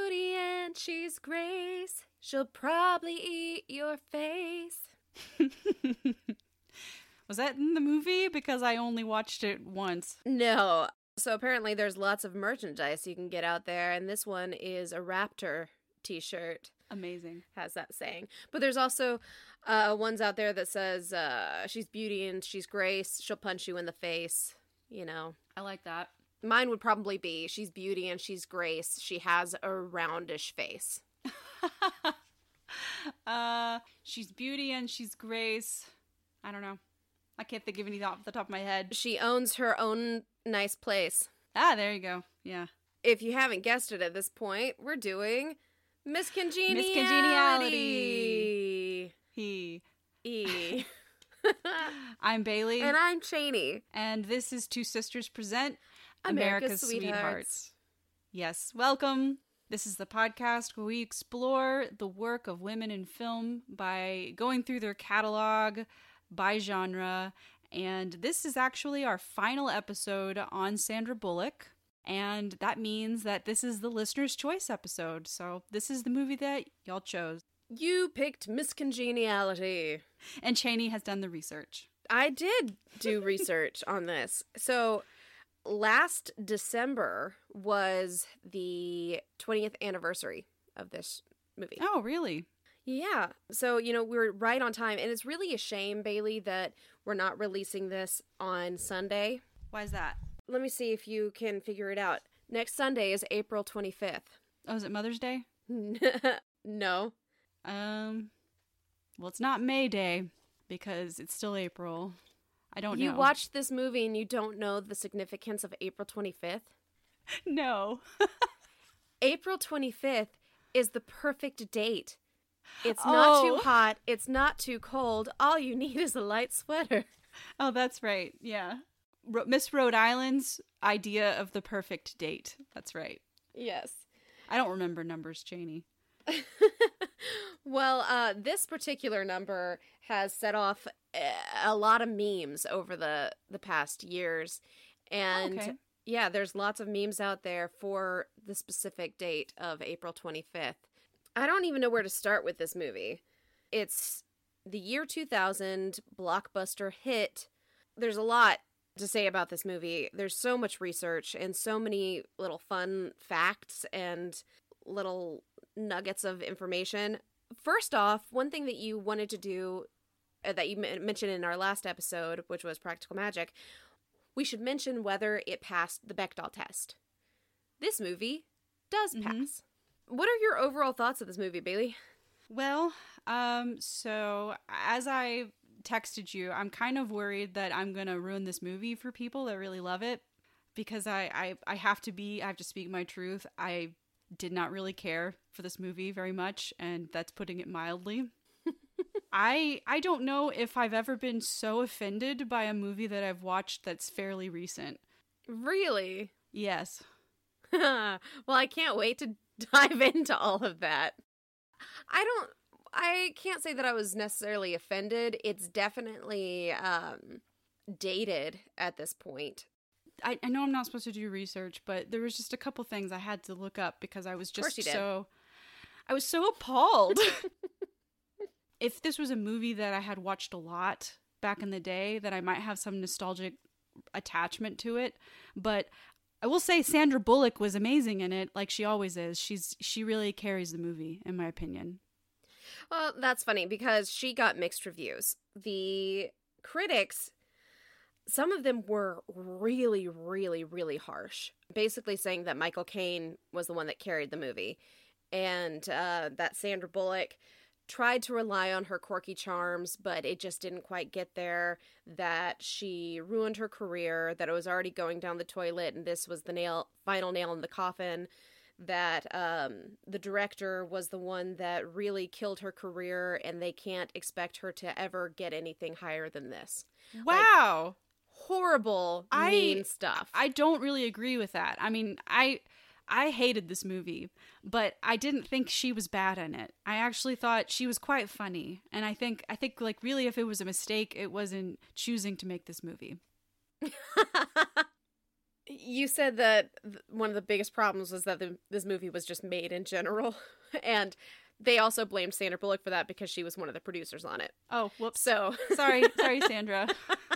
beauty and she's grace. She'll probably eat your face. Was that in the movie? Because I only watched it once. No. So apparently there's lots of merchandise you can get out there, and this one is a Raptor t-shirt. Amazing. Has that saying. But there's also ones out there that says she's beauty and she's grace. She'll punch you in the face, you know. I like that. Mine would probably be she's beauty and she's grace. She has a roundish face. She's beauty and she's grace. I don't know. I can't think of any off the top of my head. She owns her own nice place. Ah, there you go. Yeah. If you haven't guessed it at this point, we're doing Miss Congeniality. Miss Congeniality. I'm Bailey. And I'm Cheney. And this is Two Sisters Present America's Sweethearts. Yes, welcome. This is the podcast where we explore the work of women in film by going through their catalog by genre. And this is actually our final episode on Sandra Bullock. And that means that this is the listener's choice episode. So this is the movie that y'all chose. You picked Miss Congeniality. And Cheney has done the research. I did do research on this. So last December was the 20th anniversary of this movie. Oh, really? Yeah. So, you know, we're right on time. And it's really a shame, Bailey, that we're not releasing this on Sunday. Why is that? Let me see if you can figure it out. Next Sunday is April 25th. Oh, is it Mother's Day? No. Well, it's not May Day because it's still April. I don't know. You watched this movie and you don't know the significance of April 25th? No. April 25th is the perfect date. It's not too hot. It's not too cold. All you need is a light sweater. Oh, that's right. Yeah. Miss Rhode Island's idea of the perfect date. That's right. Yes. I don't remember numbers, Cheney. Well, this particular number has set off a lot of memes over the past years. And okay. Yeah, there's lots of memes out there for the specific date of April 25th. I don't even know where to start with this movie. It's the year 2000 blockbuster hit. There's a lot to say about this movie. There's so much research and so many little fun facts and little nuggets of information. First off, one thing that you wanted to do that you mentioned in our last episode, which was Practical Magic, we should mention whether it passed the Bechdel test. This movie does pass. What are your overall thoughts of this movie, Bailey? Well, so as I texted you, I'm kind of worried that I'm going to ruin this movie for people that really love it because I have to speak my truth. I did not really care for this movie very much, and that's putting it mildly. I don't know if I've ever been so offended by a movie that I've watched that's fairly recent. Really? Yes. Well, I can't wait to dive into all of that. I can't say that I was necessarily offended. It's definitely dated at this point. I know I'm not supposed to do research, but there was just a couple things I had to look up because I was just I was so appalled. If this was a movie that I had watched a lot back in the day, then I might have some nostalgic attachment to it. But I will say Sandra Bullock was amazing in it, like she always is. She really carries the movie, in my opinion. Well, that's funny because she got mixed reviews. The critics, some of them were really, really, really harsh. Basically saying that Michael Caine was the one that carried the movie. And that Sandra Bullock tried to rely on her quirky charms, but it just didn't quite get there, that she ruined her career, that it was already going down the toilet, and this was the final nail in the coffin, that the director was the one that really killed her career, and they can't expect her to ever get anything higher than this. Wow! Like, horrible, mean stuff. I don't really agree with that. I mean, I hated this movie, but I didn't think she was bad in it. I actually thought she was quite funny. And I think like really if it was a mistake, it wasn't choosing to make this movie. You said that one of the biggest problems was that this movie was just made in general. And they also blamed Sandra Bullock for that because she was one of the producers on it. Oh, whoops. So sorry, Sandra.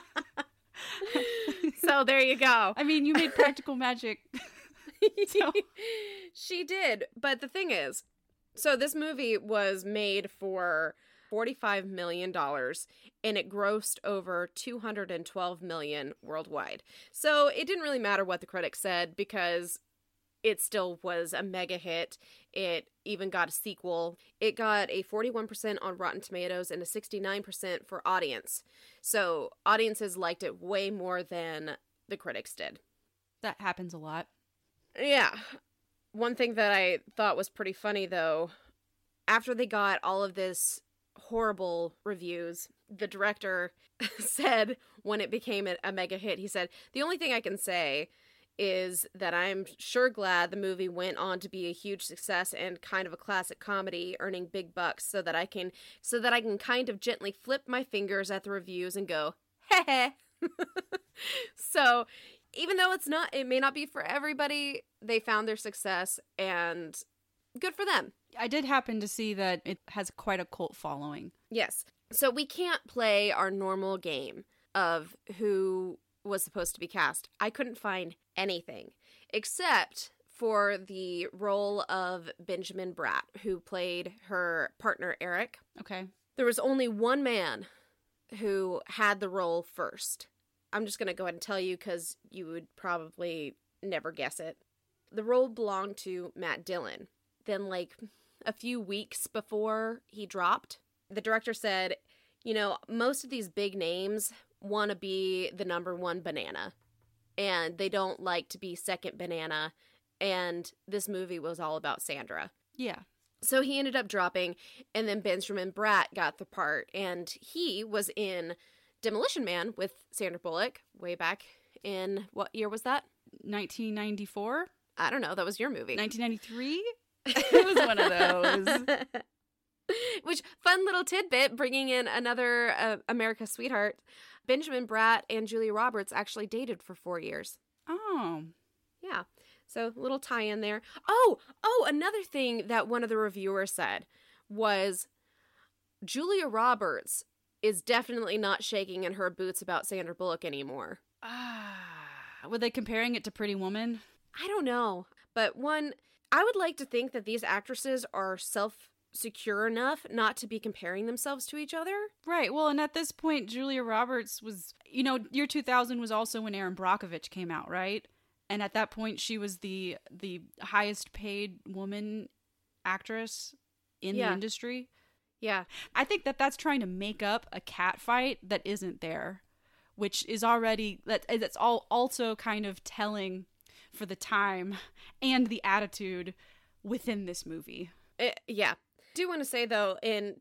So there you go. I mean, you made practical magic. So. She did. But the thing is, so this movie was made for $45 million and it grossed over $212 million worldwide. So it didn't really matter what the critics said because it still was a mega hit. It even got a sequel. It got a 41% on Rotten Tomatoes and a 69% for audience. So audiences liked it way more than the critics did. That happens a lot. Yeah. One thing that I thought was pretty funny, though, after they got all of this horrible reviews, the director said when it became a mega hit, he said, "The only thing I can say is that I'm sure glad the movie went on to be a huge success and kind of a classic comedy, earning big bucks so that I can kind of gently flip my fingers at the reviews and go, heh heh." So even though it may not be for everybody, they found their success and good for them. I did happen to see that it has quite a cult following. Yes. So we can't play our normal game of who was supposed to be cast. I couldn't find anything except for the role of Benjamin Bratt, who played her partner Eric. Okay. There was only one man who had the role first. I'm just going to go ahead and tell you because you would probably never guess it. The role belonged to Matt Dillon. Then, like, a few weeks before he dropped, the director said, most of these big names want to be the number one banana, and they don't like to be second banana, and this movie was all about Sandra. Yeah. So he ended up dropping, and then Benjamin Bratt got the part, and he was in Demolition Man with Sandra Bullock way back in, what year was that? 1994? I don't know. That was your movie. 1993? It was one of those. Which, fun little tidbit, bringing in another America's Sweetheart. Benjamin Bratt and Julia Roberts actually dated for 4 years. Oh. Yeah. So, little tie-in there. Oh, another thing that one of the reviewers said was Julia Roberts is definitely not shaking in her boots about Sandra Bullock anymore. Were they comparing it to Pretty Woman? I don't know. But I would like to think that these actresses are self-secure enough not to be comparing themselves to each other. Right. Well, and at this point, Julia Roberts was, year 2000 was also when Erin Brockovich came out, right? And at that point, she was the highest paid woman actress in the industry. Yeah. I think that's trying to make up a cat fight that isn't there, which is already, that's all also kind of telling for the time and the attitude within this movie. Yeah. I do want to say, though, in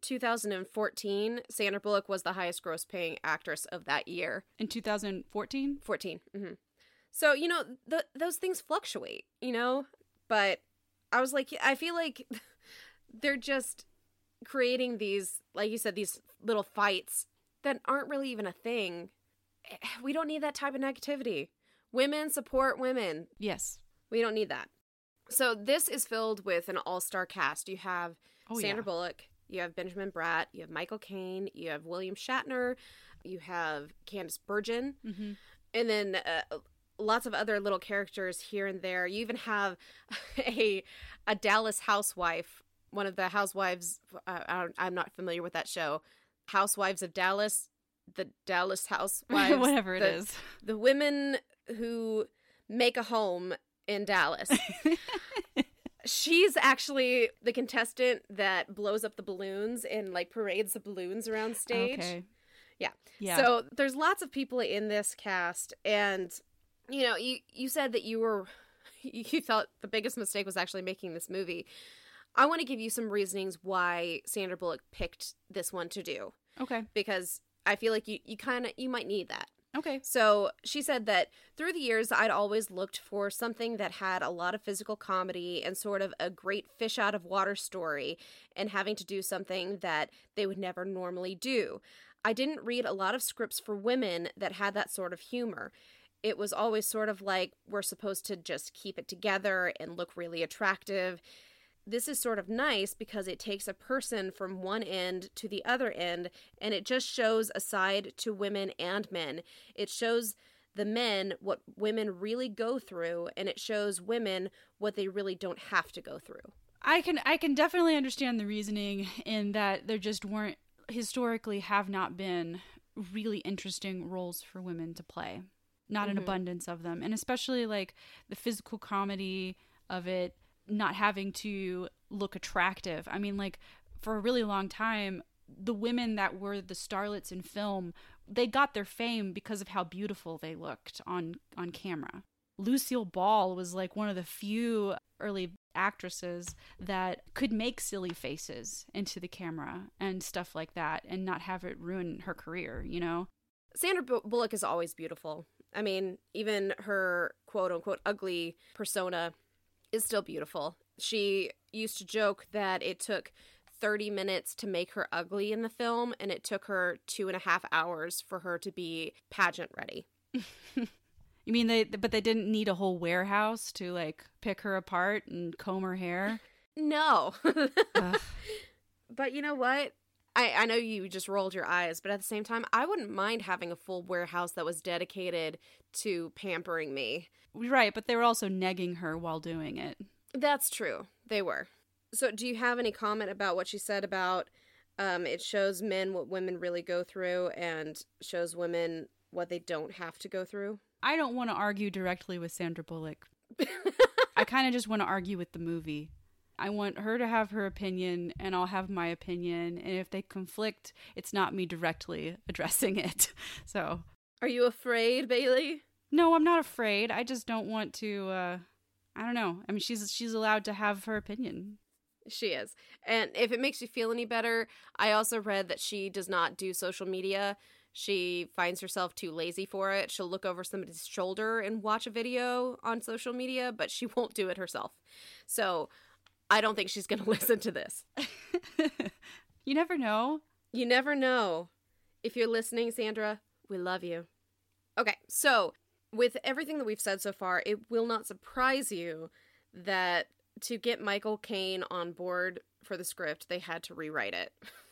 2014, Sandra Bullock was the highest gross paying actress of that year. In 2014? 14. Mm-hmm. So, those things fluctuate, but I was like, I feel like they're just creating these, like you said, these little fights that aren't really even a thing. We don't need that type of negativity. Women support women. Yes. We don't need that. So this is filled with an all-star cast. You have Sandra Bullock, you have Benjamin Bratt, you have Michael Caine, you have William Shatner, you have Candice Bergen, and then lots of other little characters here and there. You even have a Dallas housewife, one of the housewives. I'm not familiar with that show. Housewives of Dallas, the Dallas housewives, whatever it is. The women who make a home in Dallas. She's actually the contestant that blows up the balloons and like parades the balloons around stage. Okay. Yeah. So there's lots of people in this cast, and you said that you thought the biggest mistake was actually making this movie. I want to give you some reasonings why Sandra Bullock picked this one to do. Okay. Because I feel like you might need that. Okay. So she said that through the years, I'd always looked for something that had a lot of physical comedy and sort of a great fish out of water story and having to do something that they would never normally do. I didn't read a lot of scripts for women that had that sort of humor. It was always sort of like we're supposed to just keep it together and look really attractive. This is sort of nice because it takes a person from one end to the other end, and it just shows a side to women and men. It shows the men what women really go through, and it shows women what they really don't have to go through. I can definitely understand the reasoning in that there just weren't, historically have not been really interesting roles for women to play. Not an abundance of them. And especially like the physical comedy of it not having to look attractive. I mean, like, for a really long time, the women that were the starlets in film, they got their fame because of how beautiful they looked on camera. Lucille Ball was like one of the few early actresses that could make silly faces into the camera and stuff like that and not have it ruin her career, you know? Sandra Bullock is always beautiful. I mean, even her quote-unquote ugly persona is still beautiful. She used to joke that it took 30 minutes to make her ugly in the film, and it took her 2.5 hours for her to be pageant ready. You mean they didn't need a whole warehouse to, like, pick her apart and comb her hair? No. But you know what? I know you just rolled your eyes, but at the same time, I wouldn't mind having a full warehouse that was dedicated to pampering me. Right, but they were also negging her while doing it. That's true. They were. So do you have any comment about what she said about it shows men what women really go through and shows women what they don't have to go through? I don't want to argue directly with Sandra Bullock. I kind of just want to argue with the movie. I want her to have her opinion, and I'll have my opinion. And if they conflict, it's not me directly addressing it. So, are you afraid, Bailey? No, I'm not afraid. I just don't want to. I don't know. I mean, she's allowed to have her opinion. She is. And if it makes you feel any better, I also read that she does not do social media. She finds herself too lazy for it. She'll look over somebody's shoulder and watch a video on social media, but she won't do it herself. So I don't think she's going to listen to this. You never know. You never know. If you're listening, Sandra, we love you. Okay, so with everything that we've said so far, it will not surprise you that to get Michael Caine on board for the script, they had to rewrite it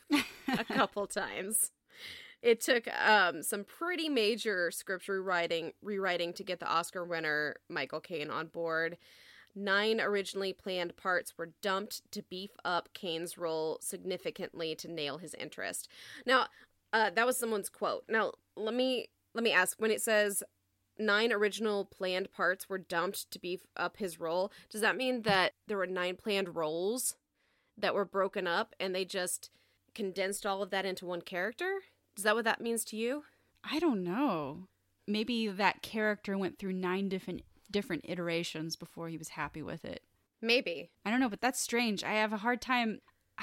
a couple times. It took some pretty major script rewriting to get the Oscar winner Michael Caine on board. 9 originally planned parts were dumped to beef up Caine's role significantly to nail his interest. Now, that was someone's quote. Now, let me ask, when it says 9 original planned parts were dumped to beef up his role, does that mean that there were 9 planned roles that were broken up and they just condensed all of that into one character? Is that what that means to you? I don't know. Maybe that character went through 9 different iterations before he was happy with it. Maybe. I don't know, but that's strange. I have a hard time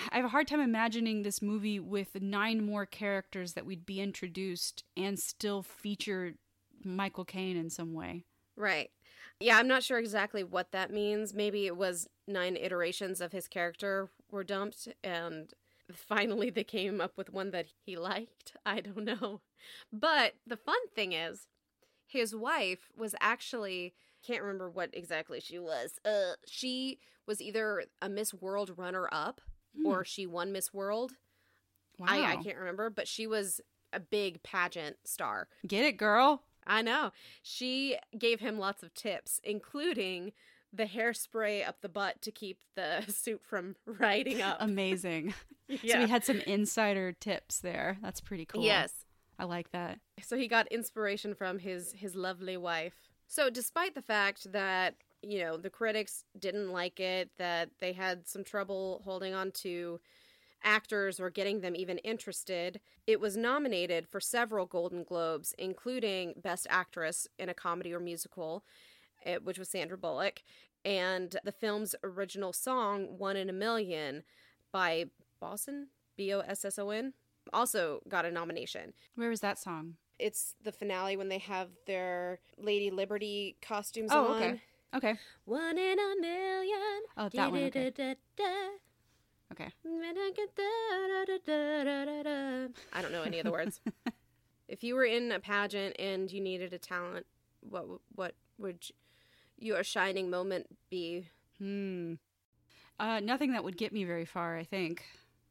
imagining this movie with 9 more characters that we'd be introduced and still feature Michael Caine in some way. Right. Yeah, I'm not sure exactly what that means. Maybe it was 9 iterations of his character were dumped and finally they came up with one that he liked. I don't know. But the fun thing is, his wife was actually, can't remember what exactly she was. She was either a Miss World runner-up or she won Miss World. Wow. I can't remember, but she was a big pageant star. Get it, girl? I know. She gave him lots of tips, including the hairspray up the butt to keep the suit from riding up. Amazing. Yeah. So we had some insider tips there. That's pretty cool. Yes. I like that. So he got inspiration from his lovely wife. So despite the fact that, you know, the critics didn't like it, that they had some trouble holding on to actors or getting them even interested, it was nominated for several Golden Globes, including Best Actress in a Comedy or Musical, which was Sandra Bullock, and the film's original song, One in a Million, by Bosson, Bosson, also got a nomination. Where was that song? It's the finale when they have their Lady Liberty costumes Oh, on. Okay. 1 in a million. Oh, that one. Okay. I don't know any of the words. If you were in a pageant and you needed a talent, what would your shining moment be? Nothing that would get me very far, I think.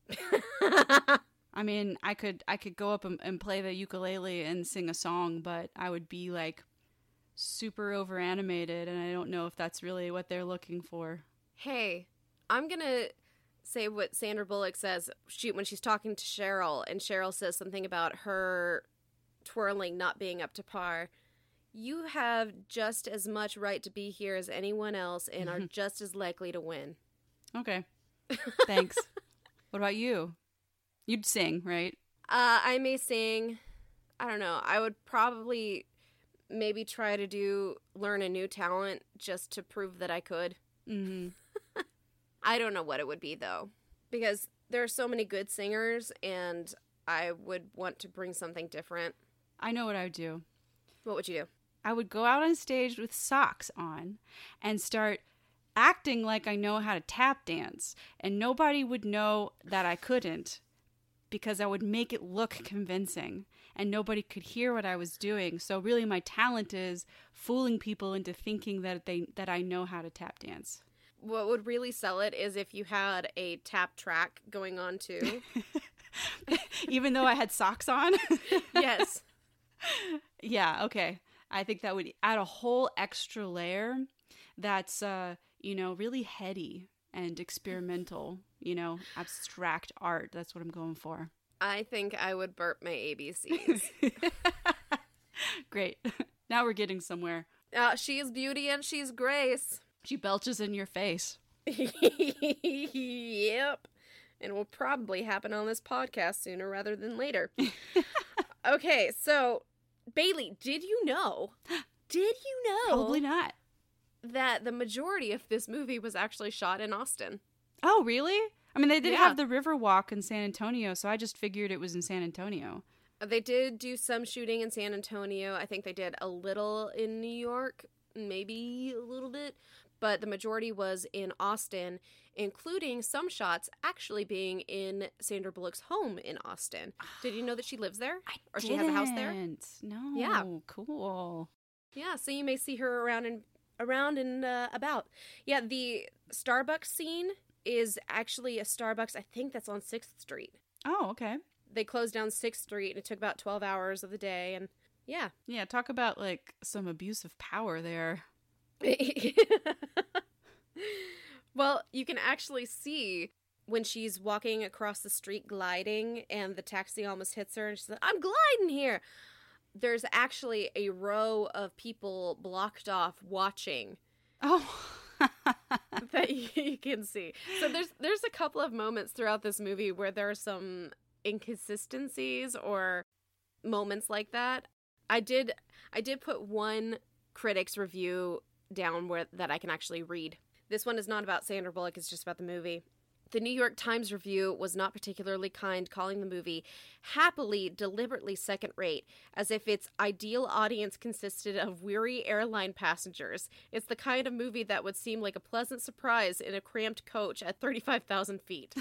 I mean, I could go up and play the ukulele and sing a song, but I would be like super over animated, and I don't know if that's really what they're looking for. Hey, I'm gonna say what Sandra Bullock says when she's talking to Cheryl, and Cheryl says something about her twirling not being up to par. You have just as much right to be here as anyone else and are just as likely to win. Okay. Thanks. What about you? You'd sing, right? I may sing. I don't know. I would probably maybe try to learn a new talent just to prove that I could. Mm-hmm. I don't know what it would be, though, because there are so many good singers, and I would want to bring something different. I know what I would do. What would you do? I would go out on stage with socks on and start acting like I know how to tap dance, and nobody would know that I couldn't because I would make it look convincing, and nobody could hear what I was doing. So really my talent is fooling people into thinking that I know how to tap dance. What would really sell it is if you had a tap track going on too. Even though I had socks on? Yes. Yeah, okay. I think that would add a whole extra layer that's, really heady and experimental, abstract art. That's what I'm going for. I think I would burp my ABCs. Great. Now we're getting somewhere. She is beauty and she's grace. She belches in your face. Yep. And will probably happen on this podcast sooner rather than later. Okay, so, Bailey, did you know Probably not. that the majority of this movie was actually shot in Austin? Oh, really? I mean, they did Yeah. have the Riverwalk in San Antonio, so I just figured it was in San Antonio. They did do some shooting in San Antonio. I think they did a little in New York, maybe a little bit, but the majority was in Austin, including some shots actually being in Sandra Bullock's home in Austin. Did you know that she lives there? Or she has a house there? No. Yeah. Cool. Yeah, so you may see her around and about. Yeah, the Starbucks scene is actually a Starbucks, I think that's on 6th Street. Oh, okay. They closed down 6th Street, and it took about 12 hours of the day, and yeah. Yeah, talk about, some abuse of power there. Well, you can actually see when she's walking across the street gliding, and the taxi almost hits her, and she's like, I'm gliding here! There's actually a row of people blocked off watching. Oh. That you can see. So there's a couple of moments throughout this movie where there are some inconsistencies or moments like that. I did put one critic's review down that I can actually read. This one is not about Sandra Bullock, it's just about the movie. The New York Times review was not particularly kind, calling the movie happily, deliberately second-rate, as if its ideal audience consisted of weary airline passengers. It's the kind of movie that would seem like a pleasant surprise in a cramped coach at 35,000 feet.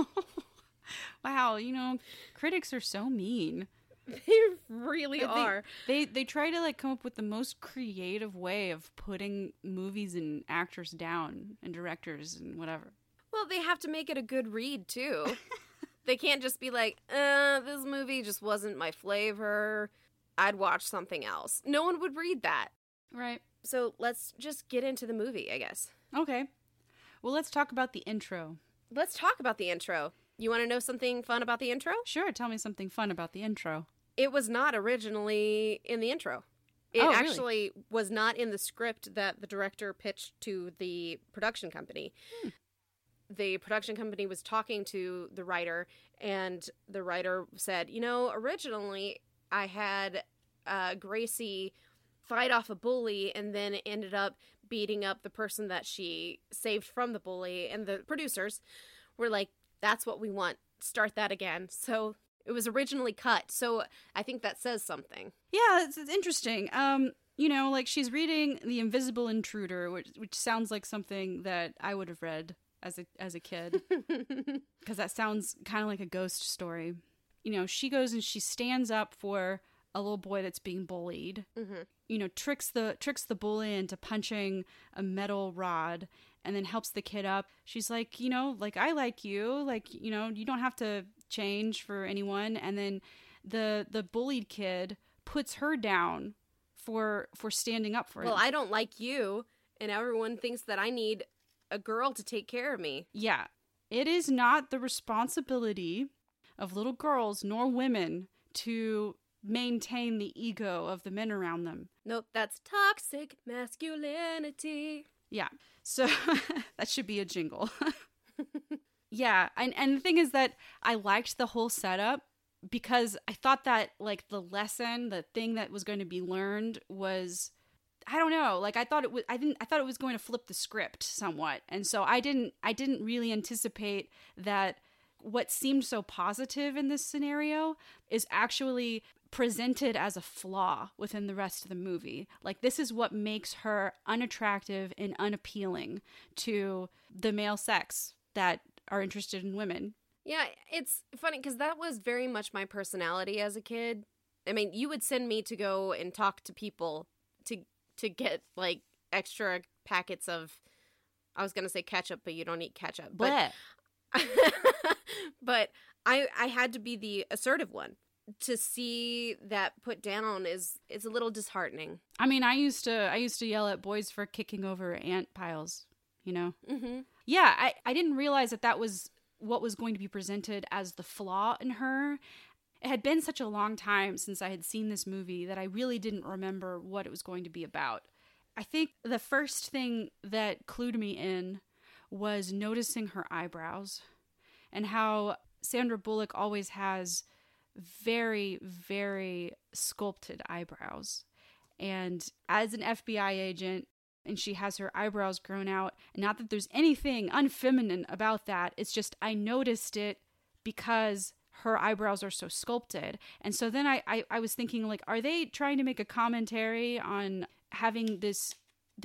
Wow, critics are so mean. They really are. They try to come up with the most creative way of putting movies and actors down and directors and whatever. Well, they have to make it a good read, too. They can't just be like, this movie just wasn't my flavor. I'd watch something else. No one would read that. Right. So let's just get into the movie, I guess. Okay. Well, let's talk about the intro. Let's talk about the intro. You want to know something fun about the intro? Sure, tell me something fun about the intro. It was not originally in the intro. It actually was not in the script that the director pitched to the production company. The production company was talking to the writer, and the writer said, originally I had Gracie fight off a bully and then ended up beating up the person that she saved from the bully. And the producers were like, that's what we want. Start that again. So it was originally cut. So I think that says something. Yeah, it's interesting. She's reading The Invisible Intruder, which sounds like something that I would have read as a kid, because that sounds kind of like a ghost story. She goes and she stands up for a little boy that's being bullied. Mm-hmm. tricks the bully into punching a metal rod and then helps the kid up. She's like, like, I like you, like, you don't have to change for anyone. And then the bullied kid puts her down for standing up for him. Well, I don't like you, and everyone thinks that I need a girl to take care of me. Yeah. It is not the responsibility of little girls nor women to maintain the ego of the men around them. Nope, that's toxic masculinity. Yeah. So that should be a jingle. Yeah. And the thing is that I liked the whole setup because I thought that, like, the lesson, the thing that was going to be learned was, I don't know, like, I thought it was going to flip the script somewhat. And so I didn't really anticipate that what seemed so positive in this scenario is actually presented as a flaw within the rest of the movie. Like, this is what makes her unattractive and unappealing to the male sex that are interested in women. Yeah, it's funny because that was very much my personality as a kid. I mean, you would send me to go and talk to people to get, like, extra packets of, I was going to say ketchup, but you don't eat ketchup. But, but I had to be the assertive one. To see that put down is a little disheartening. I mean, I used to yell at boys for kicking over ant piles, Mm-hmm. Yeah, I didn't realize that was what was going to be presented as the flaw in her. It had been such a long time since I had seen this movie that I really didn't remember what it was going to be about. I think the first thing that clued me in was noticing her eyebrows and how Sandra Bullock always has very, very sculpted eyebrows. And as an FBI agent, and she has her eyebrows grown out, and not that there's anything unfeminine about that, it's just I noticed it because her eyebrows are so sculpted. And so then I was thinking, like, are they trying to make a commentary on having this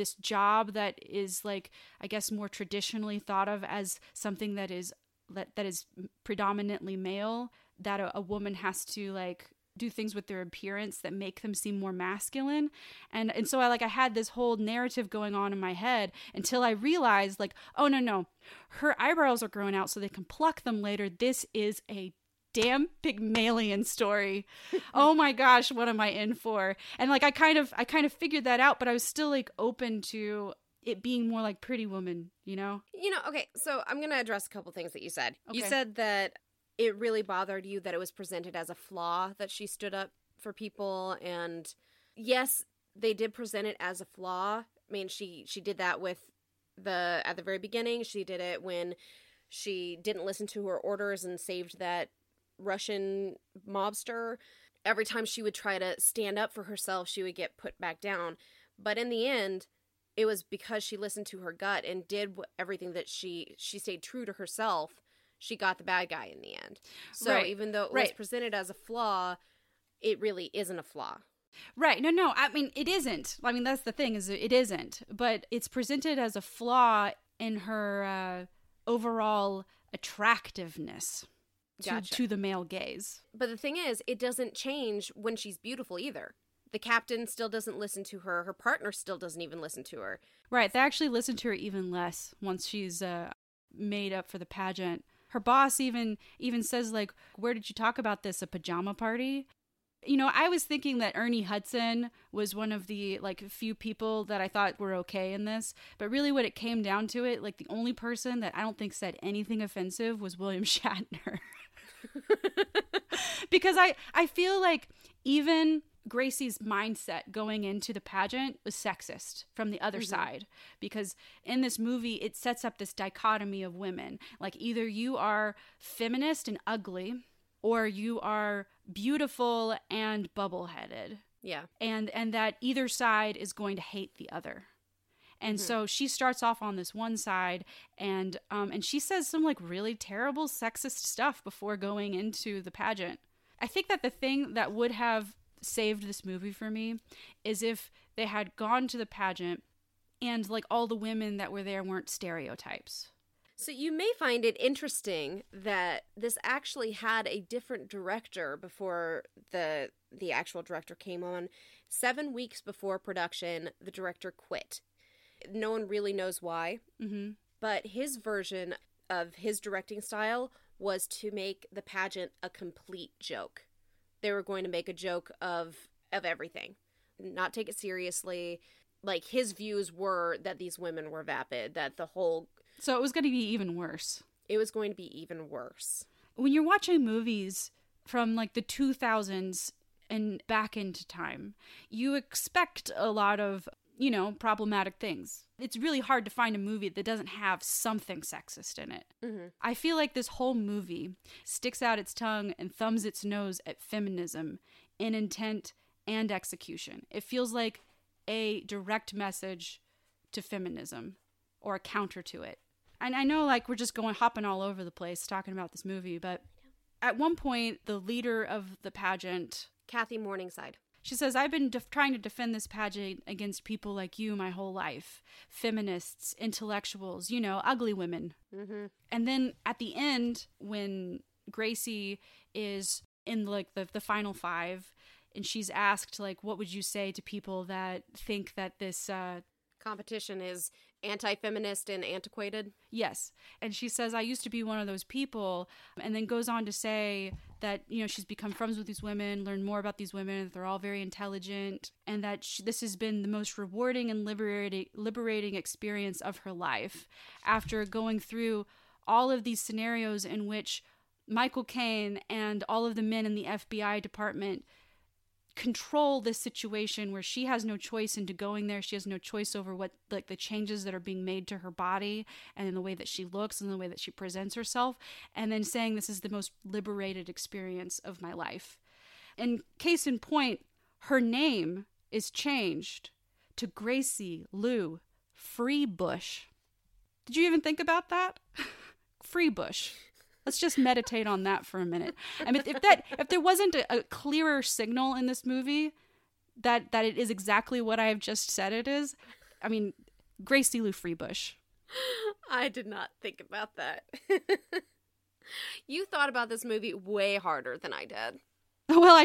job that is, like, I guess more traditionally thought of as something that is predominantly male, that a woman has to, like, do things with their appearance that make them seem more masculine. And so I had this whole narrative going on in my head until I realized, like, oh, no, her eyebrows are growing out so they can pluck them later. This is a damn Pygmalion story. Oh my gosh, what am I in for? And, like, I kind of figured that out, but I was still, like, open to it being more like Pretty Woman, Okay, so I'm going to address a couple things that you said. Okay. You said that it really bothered you that it was presented as a flaw that she stood up for people. And yes, they did present it as a flaw. I mean, she did that at the very beginning. She did it when she didn't listen to her orders and saved that Russian mobster. Every time she would try to stand up for herself, she would get put back down. But in the end, it was because she listened to her gut and did everything that she stayed true to herself. She got the bad guy in the end. So right. Even though it was presented as a flaw, it really isn't a flaw. Right. No. I mean, it isn't. I mean, that's the thing, is it isn't. But it's presented as a flaw in her overall attractiveness to the male gaze. But the thing is, it doesn't change when she's beautiful either. The captain still doesn't listen to her. Her partner still doesn't even listen to her. Right. They actually listen to her even less once she's made up for the pageant. Her boss even says, like, where did you talk about this? A pajama party? I was thinking that Ernie Hudson was one of the, like, few people that I thought were okay in this. But really when it came down to it, like, the only person that I don't think said anything offensive was William Shatner. Because I feel like even Gracie's mindset going into the pageant was sexist from the other side, because in this movie it sets up this dichotomy of women, like, either you are feminist and ugly or you are beautiful and bubble-headed. Yeah. And that either side is going to hate the other. And so she starts off on this one side, and she says some, like, really terrible sexist stuff before going into the pageant. I think that the thing that would have saved this movie for me is if they had gone to the pageant and, like, all the women that were there weren't stereotypes. So you may find it interesting that this actually had a different director before the actual director came on. 7 weeks before production, the director quit. No one really knows why, but his version of his directing style was to make the pageant a complete joke. They were going to make a joke of everything, not take it seriously. Like, his views were that these women were vapid, that the whole... So it was going to be even worse. It was going to be even worse. When you're watching movies from like the 2000s and back into time, you expect a lot of, you know, problematic things. It's really hard to find a movie that doesn't have something sexist in it. I feel like this whole movie sticks out its tongue and thumbs its nose at feminism in intent and execution. It feels like a direct message to feminism or a counter to it. And I know, like, we're just hopping all over the place talking about this movie, but at one point, the leader of the pageant, Kathy Morningside, she says, I've been trying to defend this pageant against people like you my whole life. Feminists, intellectuals, you know, ugly women. And then at the end, when Gracie is in, like, the final five, and she's asked, like, what would you say to people that think that this... competition is anti-feminist and antiquated? Yes. And she says, I used to be one of those people, and then goes on to say that, you know, she's become friends with these women, learned more about these women, that they're all very intelligent, and that this has been the most rewarding and liberating experience of her life after going through all of these scenarios in which Michael Caine and all of the men in the FBI department control this situation where she has no choice into going there. She has no choice over what, like, the changes that are being made to her body and in the way that she looks and the way that she presents herself, and then saying this is the most liberated experience of my life. And case in point, her name is changed to Gracie Lou Freebush. Did you even think about that? Freebush. Let's just meditate on that for a minute. I mean, if there wasn't a clearer signal in this movie that it is exactly what I have just said it is, I mean, Gracie Lou Freebush. I did not think about that. You thought about this movie way harder than I did. Well,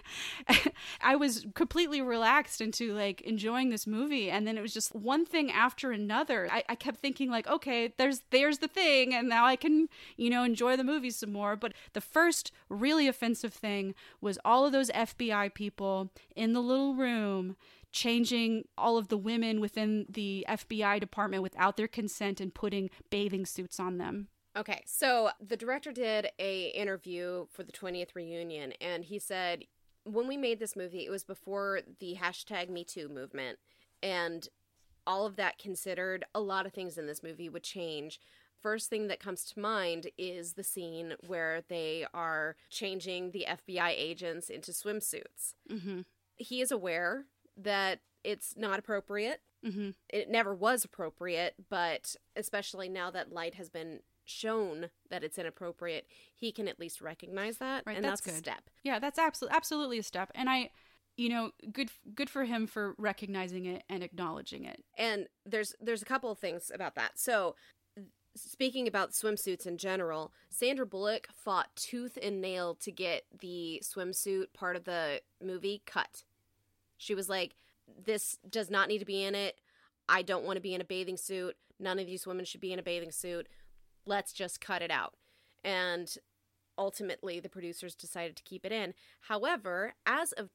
I was completely relaxed into, like, enjoying this movie, and then it was just one thing after another. I kept thinking, like, okay, there's the thing, and now I can, you know, enjoy the movie some more. But the first really offensive thing was all of those FBI people in the little room changing all of the women within the FBI department without their consent and putting bathing suits on them. Okay, so the director did a interview for the 20th reunion, and he said, when we made this movie, it was before the #MeToo movement, and all of that considered, a lot of things in this movie would change. First thing that comes to mind is the scene where they are changing the FBI agents into swimsuits. He is aware that it's not appropriate. It never was appropriate, but especially now that light has been shown that it's inappropriate, he can at least recognize that, right, and that's good. A step. Yeah, that's absolutely a step, and I, you know, good for him for recognizing it and acknowledging it. And there's a couple of things about that. So, speaking about swimsuits in general, Sandra Bullock fought tooth and nail to get the swimsuit part of the movie cut. She was like, this does not need to be in it. I don't want to be in a bathing suit. None of these women should be in a bathing suit. Let's just cut it out. And ultimately, the producers decided to keep it in. However, as of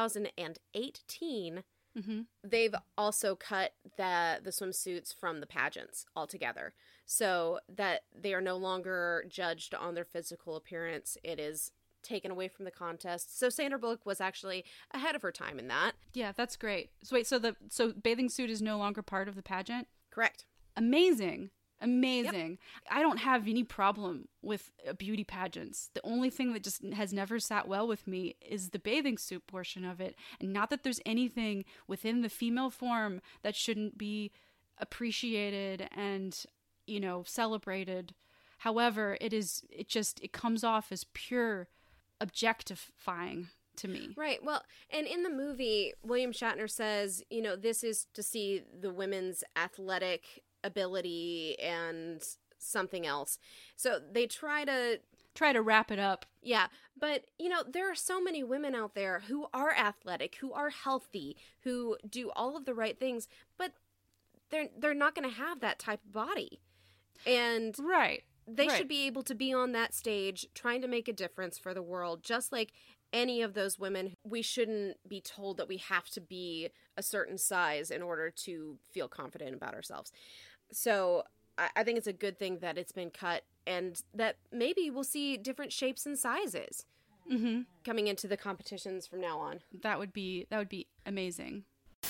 2018, they've also cut the swimsuits from the pageants altogether. So that they are no longer judged on their physical appearance. It is taken away from the contest. So Sandra Bullock was actually ahead of her time in that. Yeah, that's great. So wait, so bathing suit is no longer part of the pageant? Correct. Amazing. Yep. I don't have any problem with beauty pageants. The only thing that just has never sat well with me is the bathing suit portion of it. And not that there's anything within the female form that shouldn't be appreciated and, you know, celebrated. However, it comes off as pure objectifying to me. Right. Well, and in the movie, William Shatner says, you know, this is to see the women's athletic ability and something else. So they try to wrap it up. Yeah, but, there are so many women out there who are athletic, who are healthy, who do all of the right things, but they're not going to have that type of body. And they should be able to be on that stage trying to make a difference for the world, just like any of those women. We shouldn't be told that we have to be a certain size in order to feel confident about ourselves. So I think it's a good thing that it's been cut, and that maybe we'll see different shapes and sizes coming into the competitions from now on. That would be amazing.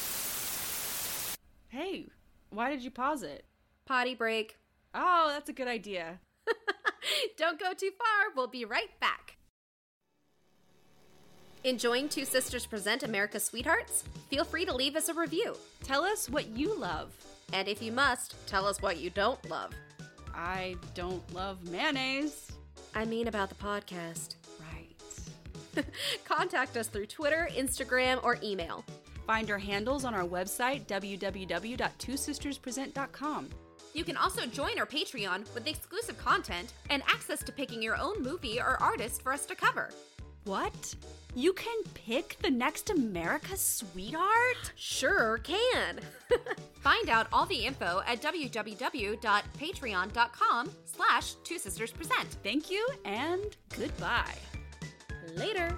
Hey, why did you pause it? Potty break. Oh, that's a good idea. Don't go too far. We'll be right back. Enjoying Two Sisters Present America's Sweethearts? Feel free to leave us a review. Tell us what you love. And if you must, tell us what you don't love. I don't love mayonnaise. I mean about the podcast. Right. Contact us through Twitter, Instagram, or email. Find our handles on our website, www.twosisterspresent.com. You can also join our Patreon with exclusive content and access to picking your own movie or artist for us to cover. What? You can pick the next America's Sweetheart? Sure can. Find out all the info at www.patreon.com/twosisterspresent. Thank you and goodbye. Later.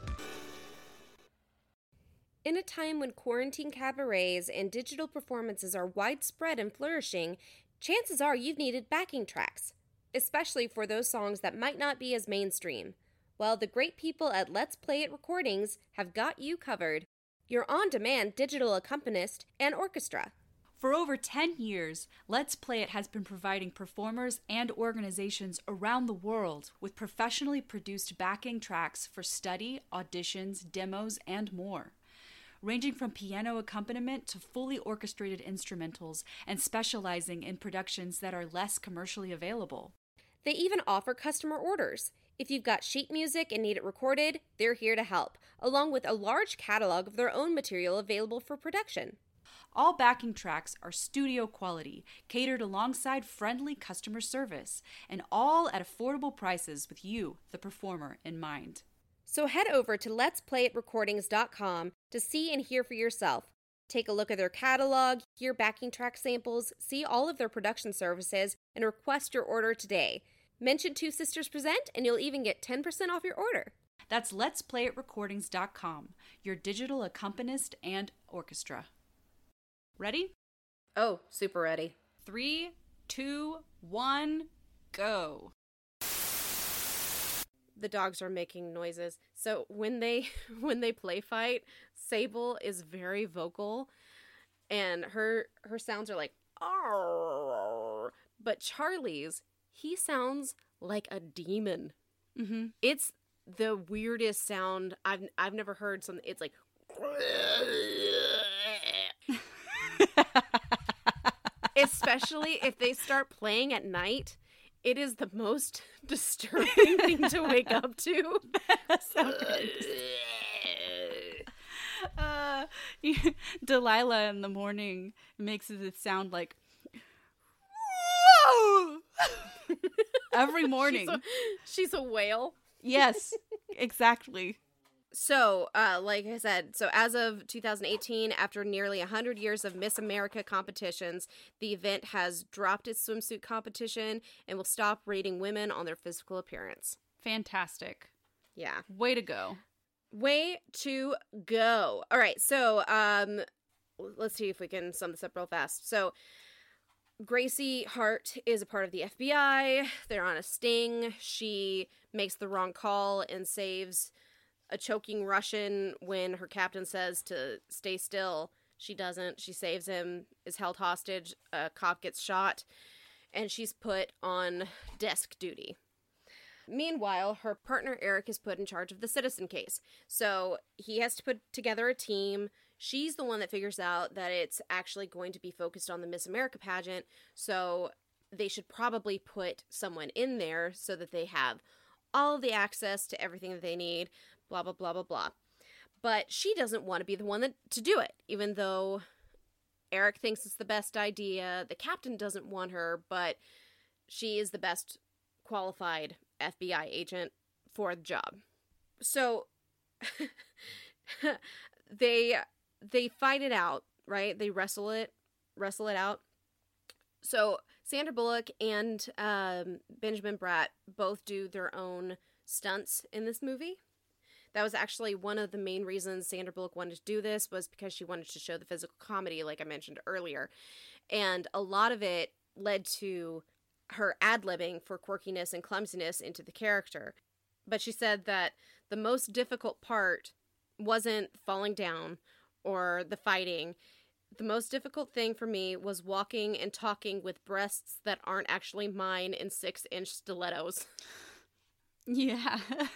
In a time when quarantine cabarets and digital performances are widespread and flourishing, chances are you've needed backing tracks, especially for those songs that might not be as mainstream. Well, the great people at Let's Play It Recordings have got you covered. Your on-demand digital accompanist and orchestra. For over 10 years, Let's Play It has been providing performers and organizations around the world with professionally produced backing tracks for study, auditions, demos, and more. Ranging from piano accompaniment to fully orchestrated instrumentals and specializing in productions that are less commercially available. They even offer customer orders. If you've got sheet music and need it recorded, they're here to help, along with a large catalog of their own material available for production. All backing tracks are studio quality, catered alongside friendly customer service, and all at affordable prices with you, the performer, in mind. So head over to letsplayitrecordings.com to see and hear for yourself. Take a look at their catalog, hear backing track samples, see all of their production services, and request your order today. Mention Two Sisters Present and you'll even get 10% off your order. That's letsplayitrecordings.com, your digital accompanist and orchestra. Ready? Oh, super ready. 3, 2, 1, go. The dogs are making noises. So when they play fight, Sable is very vocal, and her sounds are like "arr." But Charlie's, he sounds like a demon. Mm-hmm. It's the weirdest sound I've never heard. Something. It's like. Especially if they start playing at night. It is the most disturbing thing to wake up to. So good. Delilah in the morning makes it sound like whoa! Every morning. She's a whale. Yes, exactly. So, like I said, as of 2018, after nearly 100 years of Miss America competitions, the event has dropped its swimsuit competition and will stop rating women on their physical appearance. Fantastic. Yeah. Way to go. Way to go. All right, so let's see if we can sum this up real fast. So, Gracie Hart is a part of the FBI. They're on a sting. She makes the wrong call and saves a choking Russian when her captain says to stay still. She doesn't. She saves him, is held hostage. A cop gets shot, and she's put on desk duty. Meanwhile, her partner Eric is put in charge of the Citizen case. So he has to put together a team. She's the one that figures out that it's actually going to be focused on the Miss America pageant. So they should probably put someone in there so that they have all of the access to everything that they need. Blah, blah, blah, blah, blah. But she doesn't want to be the one to do it, even though Eric thinks it's the best idea. The captain doesn't want her, but she is the best qualified FBI agent for the job. So they fight it out, right? They wrestle it out. So Sandra Bullock and Benjamin Bratt both do their own stunts in this movie. That was actually one of the main reasons Sandra Bullock wanted to do this, was because she wanted to show the physical comedy, like I mentioned earlier. And a lot of it led to her ad-libbing for quirkiness and clumsiness into the character. But she said that the most difficult part wasn't falling down or the fighting. The most difficult thing for me was walking and talking with breasts that aren't actually mine in 6-inch stilettos. Yeah.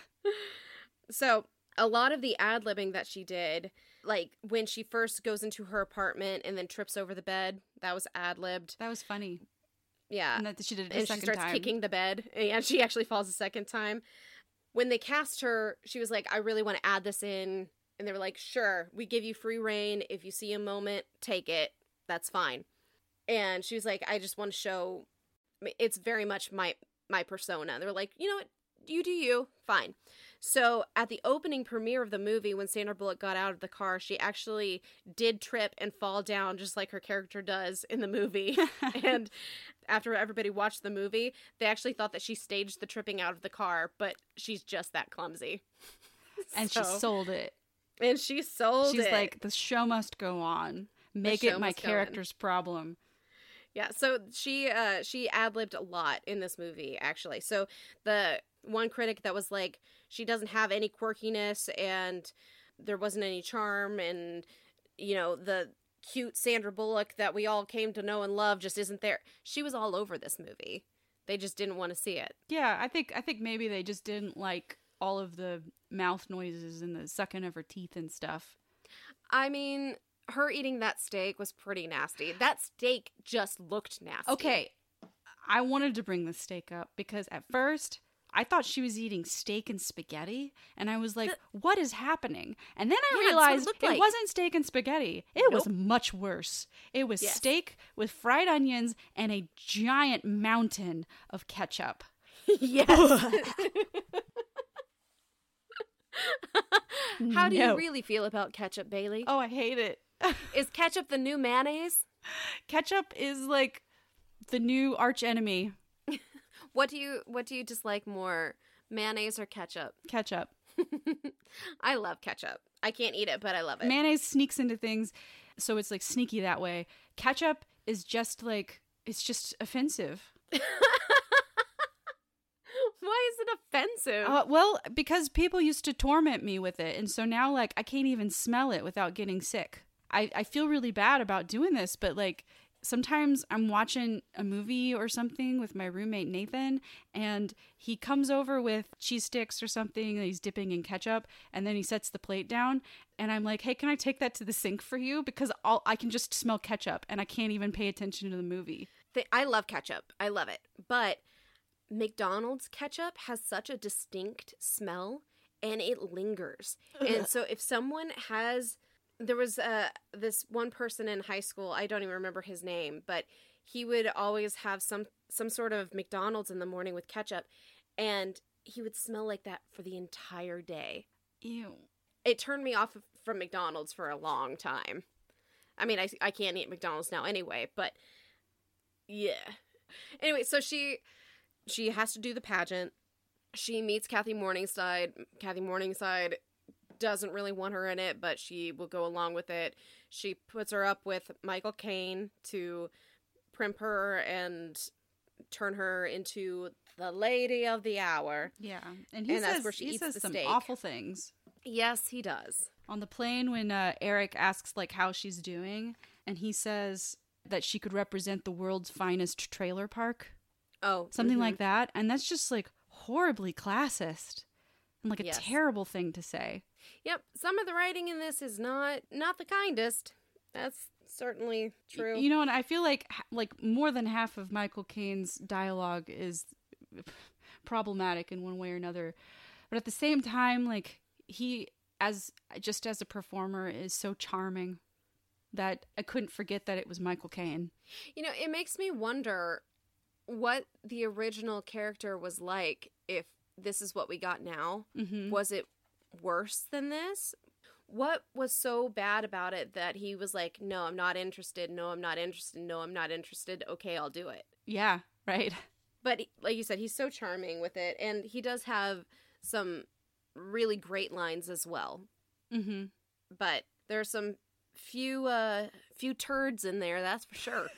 So, a lot of the ad-libbing that she did, like when she first goes into her apartment and then trips over the bed, that was ad-libbed. That was funny. Yeah. And that she did it and she starts kicking the bed. And she actually falls a second time. When they cast her, she was like, I really want to add this in. And they were like, sure, we give you free reign. If you see a moment, take it. That's fine. And she was like, I just want to show, it's very much my persona. They were like, you know what? You do you. Fine. So at the opening premiere of the movie, when Sandra Bullock got out of the car, she actually did trip and fall down just like her character does in the movie. And after everybody watched the movie, they actually thought that she staged the tripping out of the car, but she's just that clumsy. And she sold it. And she sold it. She's like, the show must go on. Make it my character's problem. Yeah, so she ad-libbed a lot in this movie, actually. So the one critic that was like, she doesn't have any quirkiness and there wasn't any charm, and, you know, the cute Sandra Bullock that we all came to know and love just isn't there. She was all over this movie. They just didn't want to see it. Yeah, I think maybe they just didn't like all of the mouth noises and the sucking of her teeth and stuff. I mean, her eating that steak was pretty nasty. That steak just looked nasty. Okay, I wanted to bring the steak up because at first I thought she was eating steak and spaghetti, and I was like, what is happening? And then I realized it wasn't steak and spaghetti. It was much worse. It was steak with fried onions and a giant mountain of ketchup. Yes. How do you really feel about ketchup, Bailey? Oh, I hate it. Is ketchup the new mayonnaise? Ketchup is like the new arch enemy. What do you dislike more, mayonnaise or ketchup? Ketchup. I love ketchup. I can't eat it, but I love it. Mayonnaise sneaks into things, so it's like sneaky that way. Ketchup is just like, it's just offensive. Why is it offensive? Well, because people used to torment me with it, and so now, like, I can't even smell it without getting sick. I feel really bad about doing this, but, like, sometimes I'm watching a movie or something with my roommate Nathan, and he comes over with cheese sticks or something that he's dipping in ketchup, and then he sets the plate down, and I'm like, hey, can I take that to the sink for you? Because I can just smell ketchup, and I can't even pay attention to the movie. I love ketchup. I love it. But McDonald's ketchup has such a distinct smell, and it lingers. And so if someone has... There was this one person in high school, I don't even remember his name, but he would always have some sort of McDonald's in the morning with ketchup, and he would smell like that for the entire day. Ew. It turned me off from McDonald's for a long time. I mean, I can't eat McDonald's now anyway, but yeah. Anyway, so she has to do the pageant. She meets Kathy Morningside. Kathy Morningside doesn't really want her in it, but she will go along with it. She puts her up with Michael Caine to primp her and turn her into the lady of the hour. Yeah, and that's where she eats the some steak. Awful things. Yes, he does. On the plane, when Eric asks like how she's doing, and he says that she could represent the world's finest trailer park. Oh, something like that, and that's just like horribly classist and like a terrible thing to say. Yep, some of the writing in this is not the kindest. That's certainly true. You know, and I feel like more than half of Michael Caine's dialogue is problematic in one way or another. But at the same time, like he as a performer is so charming that I couldn't forget that it was Michael Caine. You know, it makes me wonder what the original character was like if this is what we got now. Mm-hmm. Was it worse than this? What was so bad about it that he was like, no, I'm not interested. No, I'm not interested. No, I'm not interested. Okay, I'll do it. Yeah, right. But like you said, he's so charming with it. And he does have some really great lines as well. Mm-hmm. But there's some few turds in there, that's for sure.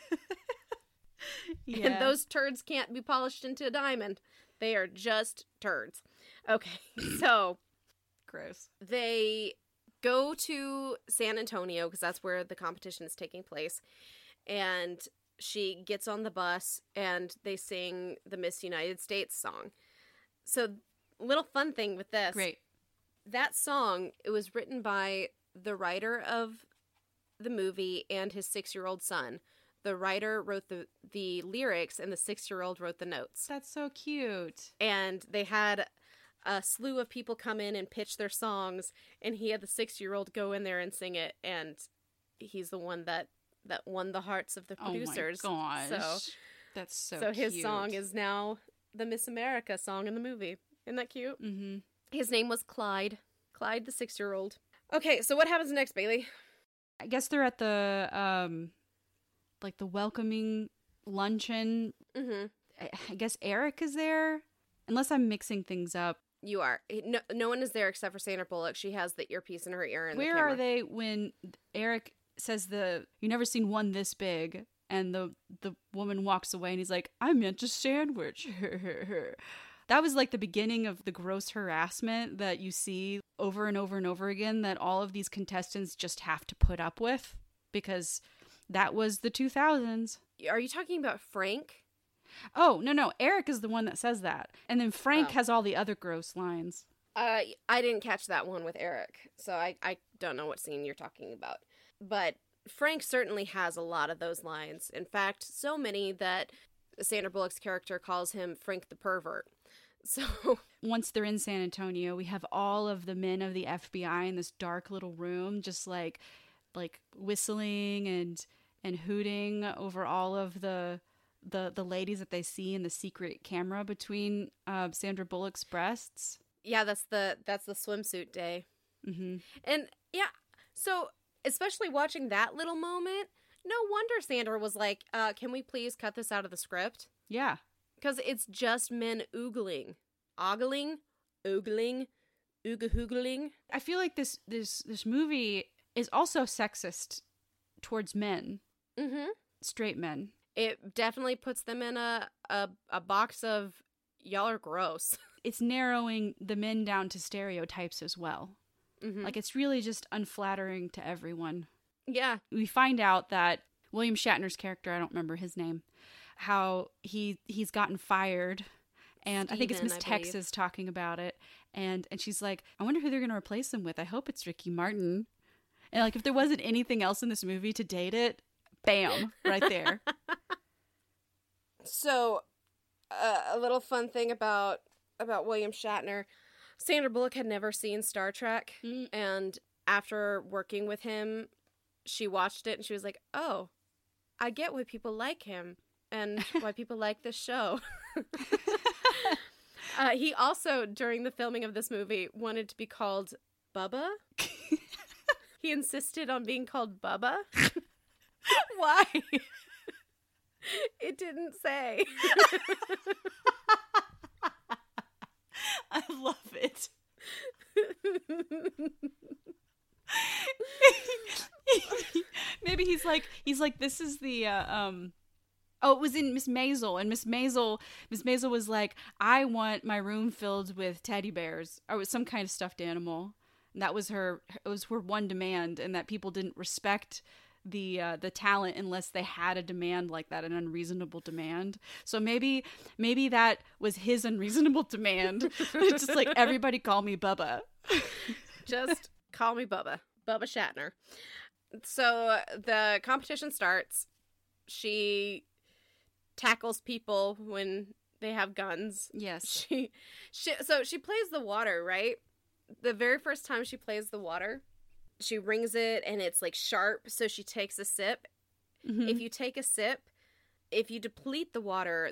Yeah. And those turds can't be polished into a diamond. They are just turds. Okay, so Gross. they go to San Antonio because that's where the competition is taking place. And she gets on the bus and they sing the Miss United States song. So, little fun thing with this. Great. That song, it was written by the writer of the movie and his 6-year-old son. The writer wrote the lyrics and the 6-year-old wrote the notes. That's so cute. And they had a slew of people come in and pitch their songs, and he had the 6-year-old go in there and sing it, and he's the one that won the hearts of the producers. Oh my gosh. So that's so cute. His cute. song is now the Miss America song in the movie. Isn't that cute? Mm-hmm. His name was Clyde. Clyde, the 6-year-old. Okay, so what happens next, Bailey? I guess they're at the like the welcoming luncheon. Mm-hmm. I guess Eric is there, unless I'm mixing things up. You are. No one is there except for Sandra Bullock. She has the earpiece in her ear. And Where the camera. are they when Eric says "You never seen one this big," and the woman walks away and he's like, "I meant a sandwich." That was like the beginning of the gross harassment that you see over and over and over again that all of these contestants just have to put up with because that was the 2000s. Are you talking about Frank? Oh, no. Eric is the one that says that. And then Frank Oh. has all the other gross lines. I didn't catch that one with Eric, so I don't know what scene you're talking about. But Frank certainly has a lot of those lines. In fact, so many that Sandra Bullock's character calls him Frank the pervert. So Once they're in San Antonio, we have all of the men of the FBI in this dark little room just like whistling and hooting over all of the ladies that they see in the secret camera between Sandra Bullock's breasts. yeah, that's the swimsuit day. Mm-hmm. And yeah, so especially watching that little moment, no wonder Sandra was like, can we please cut this out of the script? Yeah. Because it's just men ogling, ooga hoogling. I feel like this movie is also sexist towards men, Mm-hmm. straight men. It definitely puts them in a box of y'all are gross. It's narrowing the men down to stereotypes as well. Mm-hmm. Like, it's really just unflattering to everyone. Yeah. We find out that William Shatner's character, I don't remember his name, how he's gotten fired. And I think it's Steven, Miss I believe. Texas talking about it. And she's like, I wonder who they're going to replace him with. I hope it's Ricky Martin. And like, if there wasn't anything else in this movie to date it, bam, right there. So, a little fun thing about William Shatner, Sandra Bullock had never seen Star Trek, and after working with him, she watched it and she was like, "Oh, I get why people like him and why people like this show." He also, during the filming of this movie, wanted to be called Bubba. He insisted on being called Bubba. Why? It didn't say. I love it. Maybe he's like, this is the oh, it was in Miss Maisel, and Miss Maisel was like, I want my room filled with teddy bears or with some kind of stuffed animal. And that was her one demand, and that people didn't respect the talent unless they had a demand like that, an unreasonable demand. So maybe that was his unreasonable demand. It's just like, everybody call me Bubba. Just call me Bubba. Bubba Shatner. So the competition starts. She tackles people when they have guns. Yes. So she plays the water, right? The very first time she plays the water, she wrings it and it's like sharp, so she takes a sip. Mm-hmm. If you take a sip, if you deplete the water,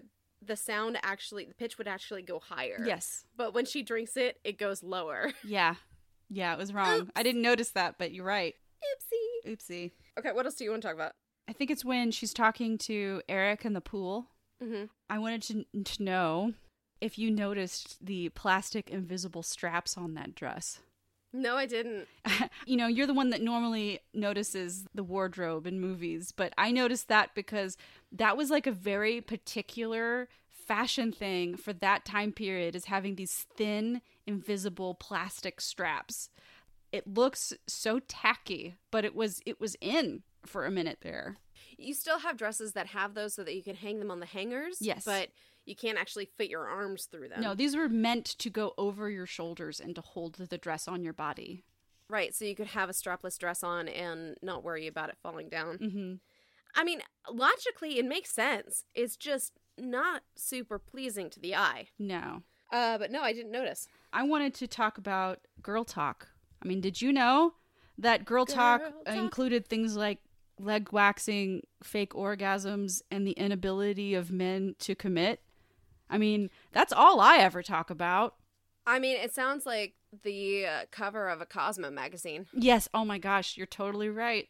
the pitch would actually go higher. Yes. But when she drinks it, it goes lower. Yeah. Yeah, it was wrong. Oops. I didn't notice that, but you're right. Oopsie. Oopsie. Okay, what else do you want to talk about? I think it's when she's talking to Eric in the pool. Mm-hmm. I wanted to know if you noticed the plastic invisible straps on that dress. No, I didn't. You know, you're the one that normally notices the wardrobe in movies, but I noticed that because that was like a very particular fashion thing for that time period, is having these thin, invisible plastic straps. It looks so tacky, but it was in for a minute there. You still have dresses that have those so that you can hang them on the hangers. Yes. But you can't actually fit your arms through them. No, these were meant to go over your shoulders and to hold the dress on your body. Right, so you could have a strapless dress on and not worry about it falling down. Mm-hmm. I mean, logically, it makes sense. It's just not super pleasing to the eye. No. But no, I didn't notice. I wanted to talk about girl talk. I mean, did you know that girl talk included things like leg waxing, fake orgasms, and the inability of men to commit? I mean, that's all I ever talk about. I mean, it sounds like the cover of a Cosmo magazine. Yes. Oh my gosh, you're totally right.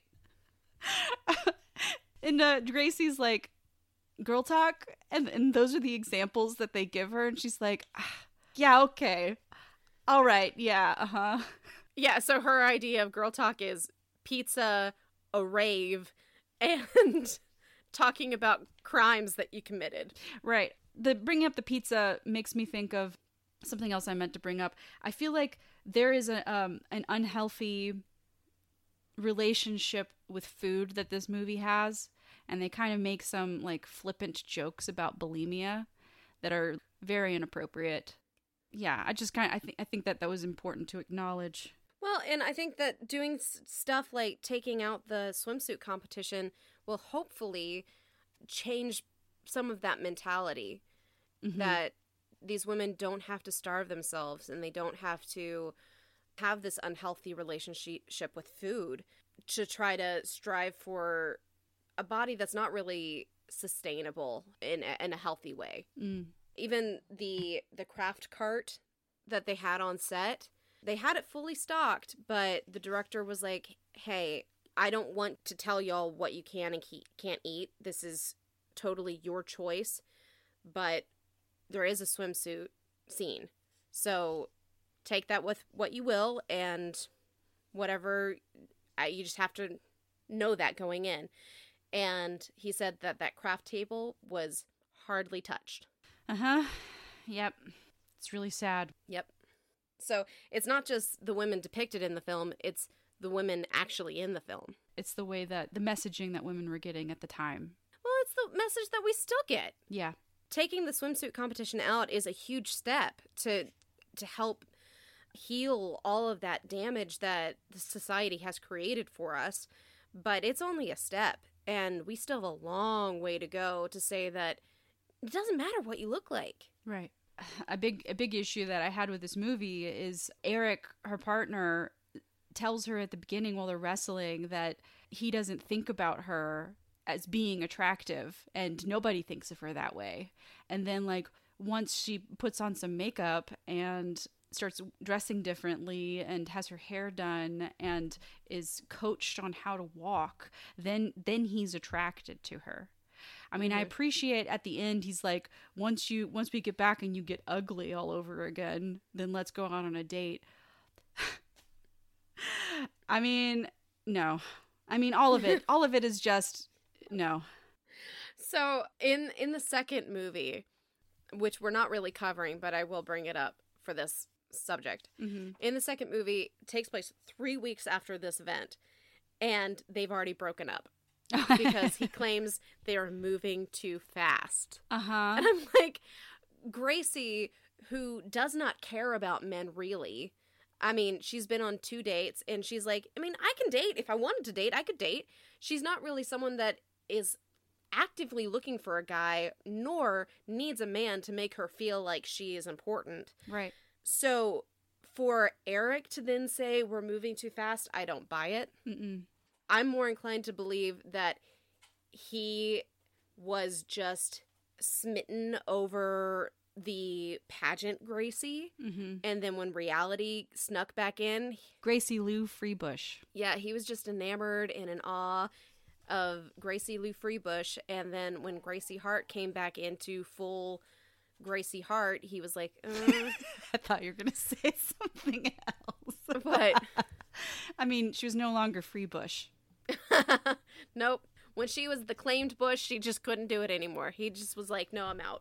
And Gracie's like, girl talk? And those are the examples that they give her. And she's like, yeah, okay. All right. Yeah. Uh-huh. Yeah, so her idea of girl talk is pizza, a rave, and talking about crimes that you committed. Right. The bringing up the pizza makes me think of something else I meant to bring up. I feel like there is an unhealthy relationship with food that this movie has, and they kind of make some like flippant jokes about bulimia that are very inappropriate. Yeah, I think that was important to acknowledge. Well, and I think that doing stuff like taking out the swimsuit competition will hopefully change some of that mentality. Mm-hmm. That these women don't have to starve themselves and they don't have to have this unhealthy relationship with food to try to strive for a body that's not really sustainable in a healthy way. Mm. Even the craft cart that they had on set, they had it fully stocked, but the director was like, hey, I don't want to tell y'all what you can and can't eat. This is totally your choice, but there is a swimsuit scene. So take that with what you will, and whatever, you just have to know that going in. And he said that craft table was hardly touched. Uh-huh. Yep. It's really sad. Yep. So it's not just the women depicted in the film, it's the women actually in the film. It's the way that the messaging that women were getting at the time. Well, it's the message that we still get. Yeah. Taking the swimsuit competition out is a huge step to help heal all of that damage that the society has created for us. But it's only a step, and we still have a long way to go to say that it doesn't matter what you look like. Right. A big issue that I had with this movie is Eric, her partner, tells her at the beginning while they're wrestling that he doesn't think about her as being attractive, and nobody thinks of her that way. And then, like, once she puts on some makeup and starts dressing differently and has her hair done and is coached on how to walk, then he's attracted to her. I mean, I appreciate at the end, he's like, once we get back and you get ugly all over again, then let's go out on a date. I mean, no. I mean, all of it is just, no. So in the second movie, which we're not really covering, but I will bring it up for this subject. Mm-hmm. In the second movie, it takes place 3 weeks after this event, and they've already broken up. Because he claims they are moving too fast. Uh-huh. And I'm like, Gracie, who does not care about men really. I mean, she's been on 2 dates, and she's like, I mean, I can date. If I wanted to date, I could date. She's not really someone that is actively looking for a guy, nor needs a man to make her feel like she is important. Right. So for Eric to then say we're moving too fast, I don't buy it. Mm-mm. I'm more inclined to believe that he was just smitten over the pageant Gracie. Mm-hmm. And then when reality snuck back in, Gracie Lou Freebush. yeah, he was just enamored and in awe of Gracie Lou Freebush. And then when Gracie Hart came back into full Gracie Hart, he was like, I thought you were going to say something else. What? I mean, she was no longer Freebush. Nope. When she was the claimed Bush, she just couldn't do it anymore. He just was like, no, I'm out.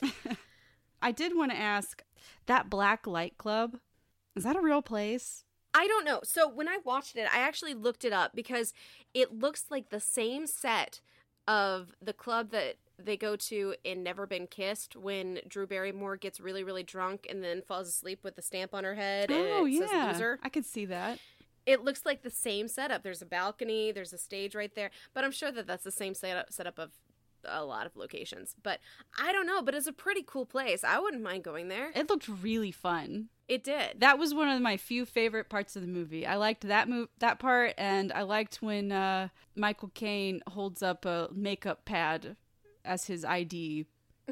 I did want to ask, that Black Light Club, is that a real place? I don't know. So when I watched it, I actually looked it up because it looks like the same set of the club that they go to in Never Been Kissed when Drew Barrymore gets really, really drunk and then falls asleep with a stamp on her head and it says loser. I could see that. It looks like the same setup. There's a balcony, there's a stage right there, but I'm sure that that's the same setup of a lot of locations. But I don't know, but it's a pretty cool place. I wouldn't mind going there. It looked really fun. It did. That was one of my few favorite parts of the movie. I liked that part, and I liked when Michael Caine holds up a makeup pad as his ID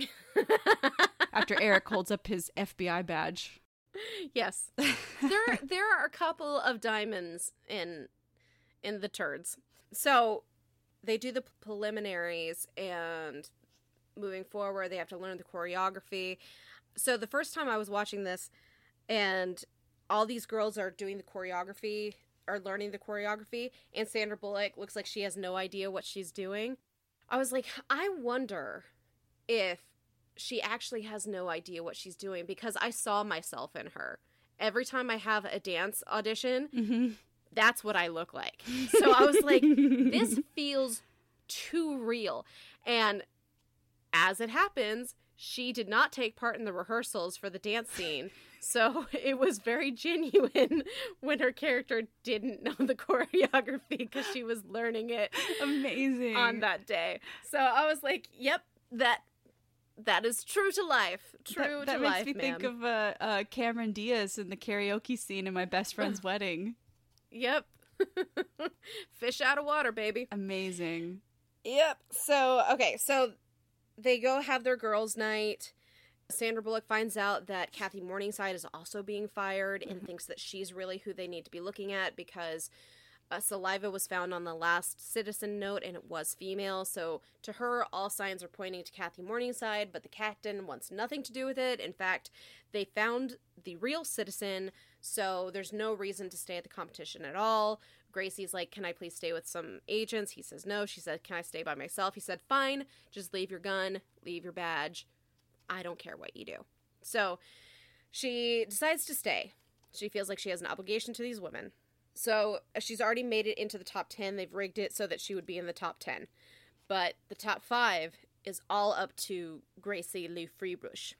after Eric holds up his FBI badge. Yes. There are a couple of diamonds in the turds. So they do the preliminaries, and moving forward, they have to learn the choreography. So the first time I was watching this, and all these girls are doing the choreography, are learning the choreography, and Sandra Bullock looks like she has no idea what she's doing. I was like, I wonder if she actually has no idea what she's doing, because I saw myself in her. Every time I have a dance audition, that's what I look like. So I was like, this feels too real. And as it happens, she did not take part in the rehearsals for the dance scene. So it was very genuine when her character didn't know the choreography because she was learning it. Amazing. On that day. So I was like, yep, that is true to life. True to life, That makes me think of Cameron Diaz in the karaoke scene in My Best Friend's Wedding. Yep. Fish out of water, baby. Amazing. Yep. So they go have their girls' night. Sandra Bullock finds out that Kathy Morningside is also being fired and thinks that she's really who they need to be looking at because saliva was found on the last citizen note and it was female. So to her, all signs are pointing to Kathy Morningside, but the captain wants nothing to do with it. In fact, they found the real citizen, so there's no reason to stay at the competition at all. Gracie's like, can I please stay with some agents? He says no. She said, can I stay by myself? He said, fine, just leave your gun, leave your badge. I don't care what you do. So she decides to stay. She feels like she has an obligation to these women. So she's already made it into the top 10. They've rigged it so that she would be in the top 10. But the top 5 is all up to Gracie Lou Freebush.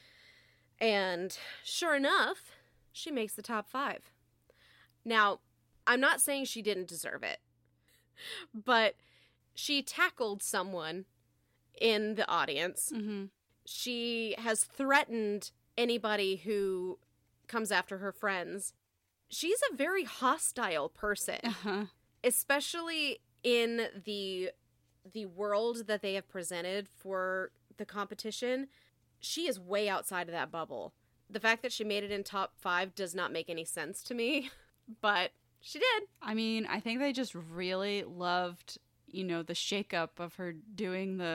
And sure enough, she makes the top 5. Now, I'm not saying she didn't deserve it, but she tackled someone in the audience. Mm-hmm. She has threatened anybody who comes after her friends. She's a very hostile person, especially in the world that they have presented for the competition. She is way outside of that bubble. The fact that she made it in top 5 does not make any sense to me, but she did. I mean, I think they just really loved, the shakeup of her doing the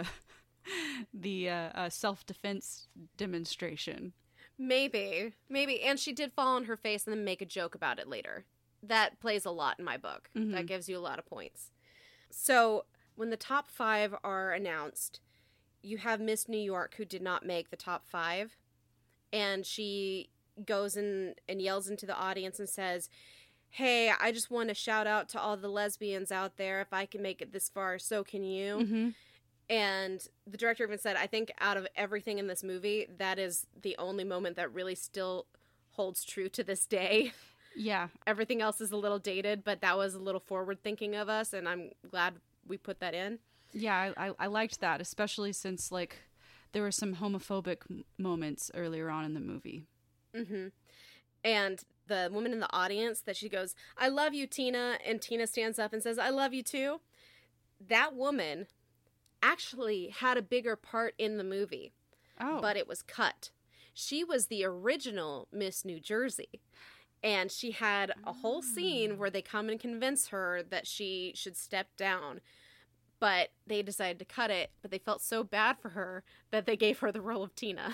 self-defense demonstration. Maybe. And she did fall on her face and then make a joke about it later. That plays a lot in my book. Mm-hmm. That gives you a lot of points. So when the top 5 are announced, you have Miss New York, who did not make the top 5. And she goes in and yells into the audience and says, hey, I just want to shout out to all the lesbians out there. If I can make it this far, so can you. Mm-hmm. And the director even said, I think out of everything in this movie, that is the only moment that really still holds true to this day. Yeah. Everything else is a little dated, but that was a little forward thinking of us, and I'm glad we put that in. Yeah, I liked that, especially since, there were some homophobic moments earlier on in the movie. Mm-hmm. And the woman in the audience that she goes, I love you, Tina, and Tina stands up and says, I love you too. That woman actually had a bigger part in the movie, but it was cut. She was the original Miss New Jersey. And she had a whole scene where they come and convince her that she should step down. But they decided to cut it, but they felt so bad for her that they gave her the role of Tina.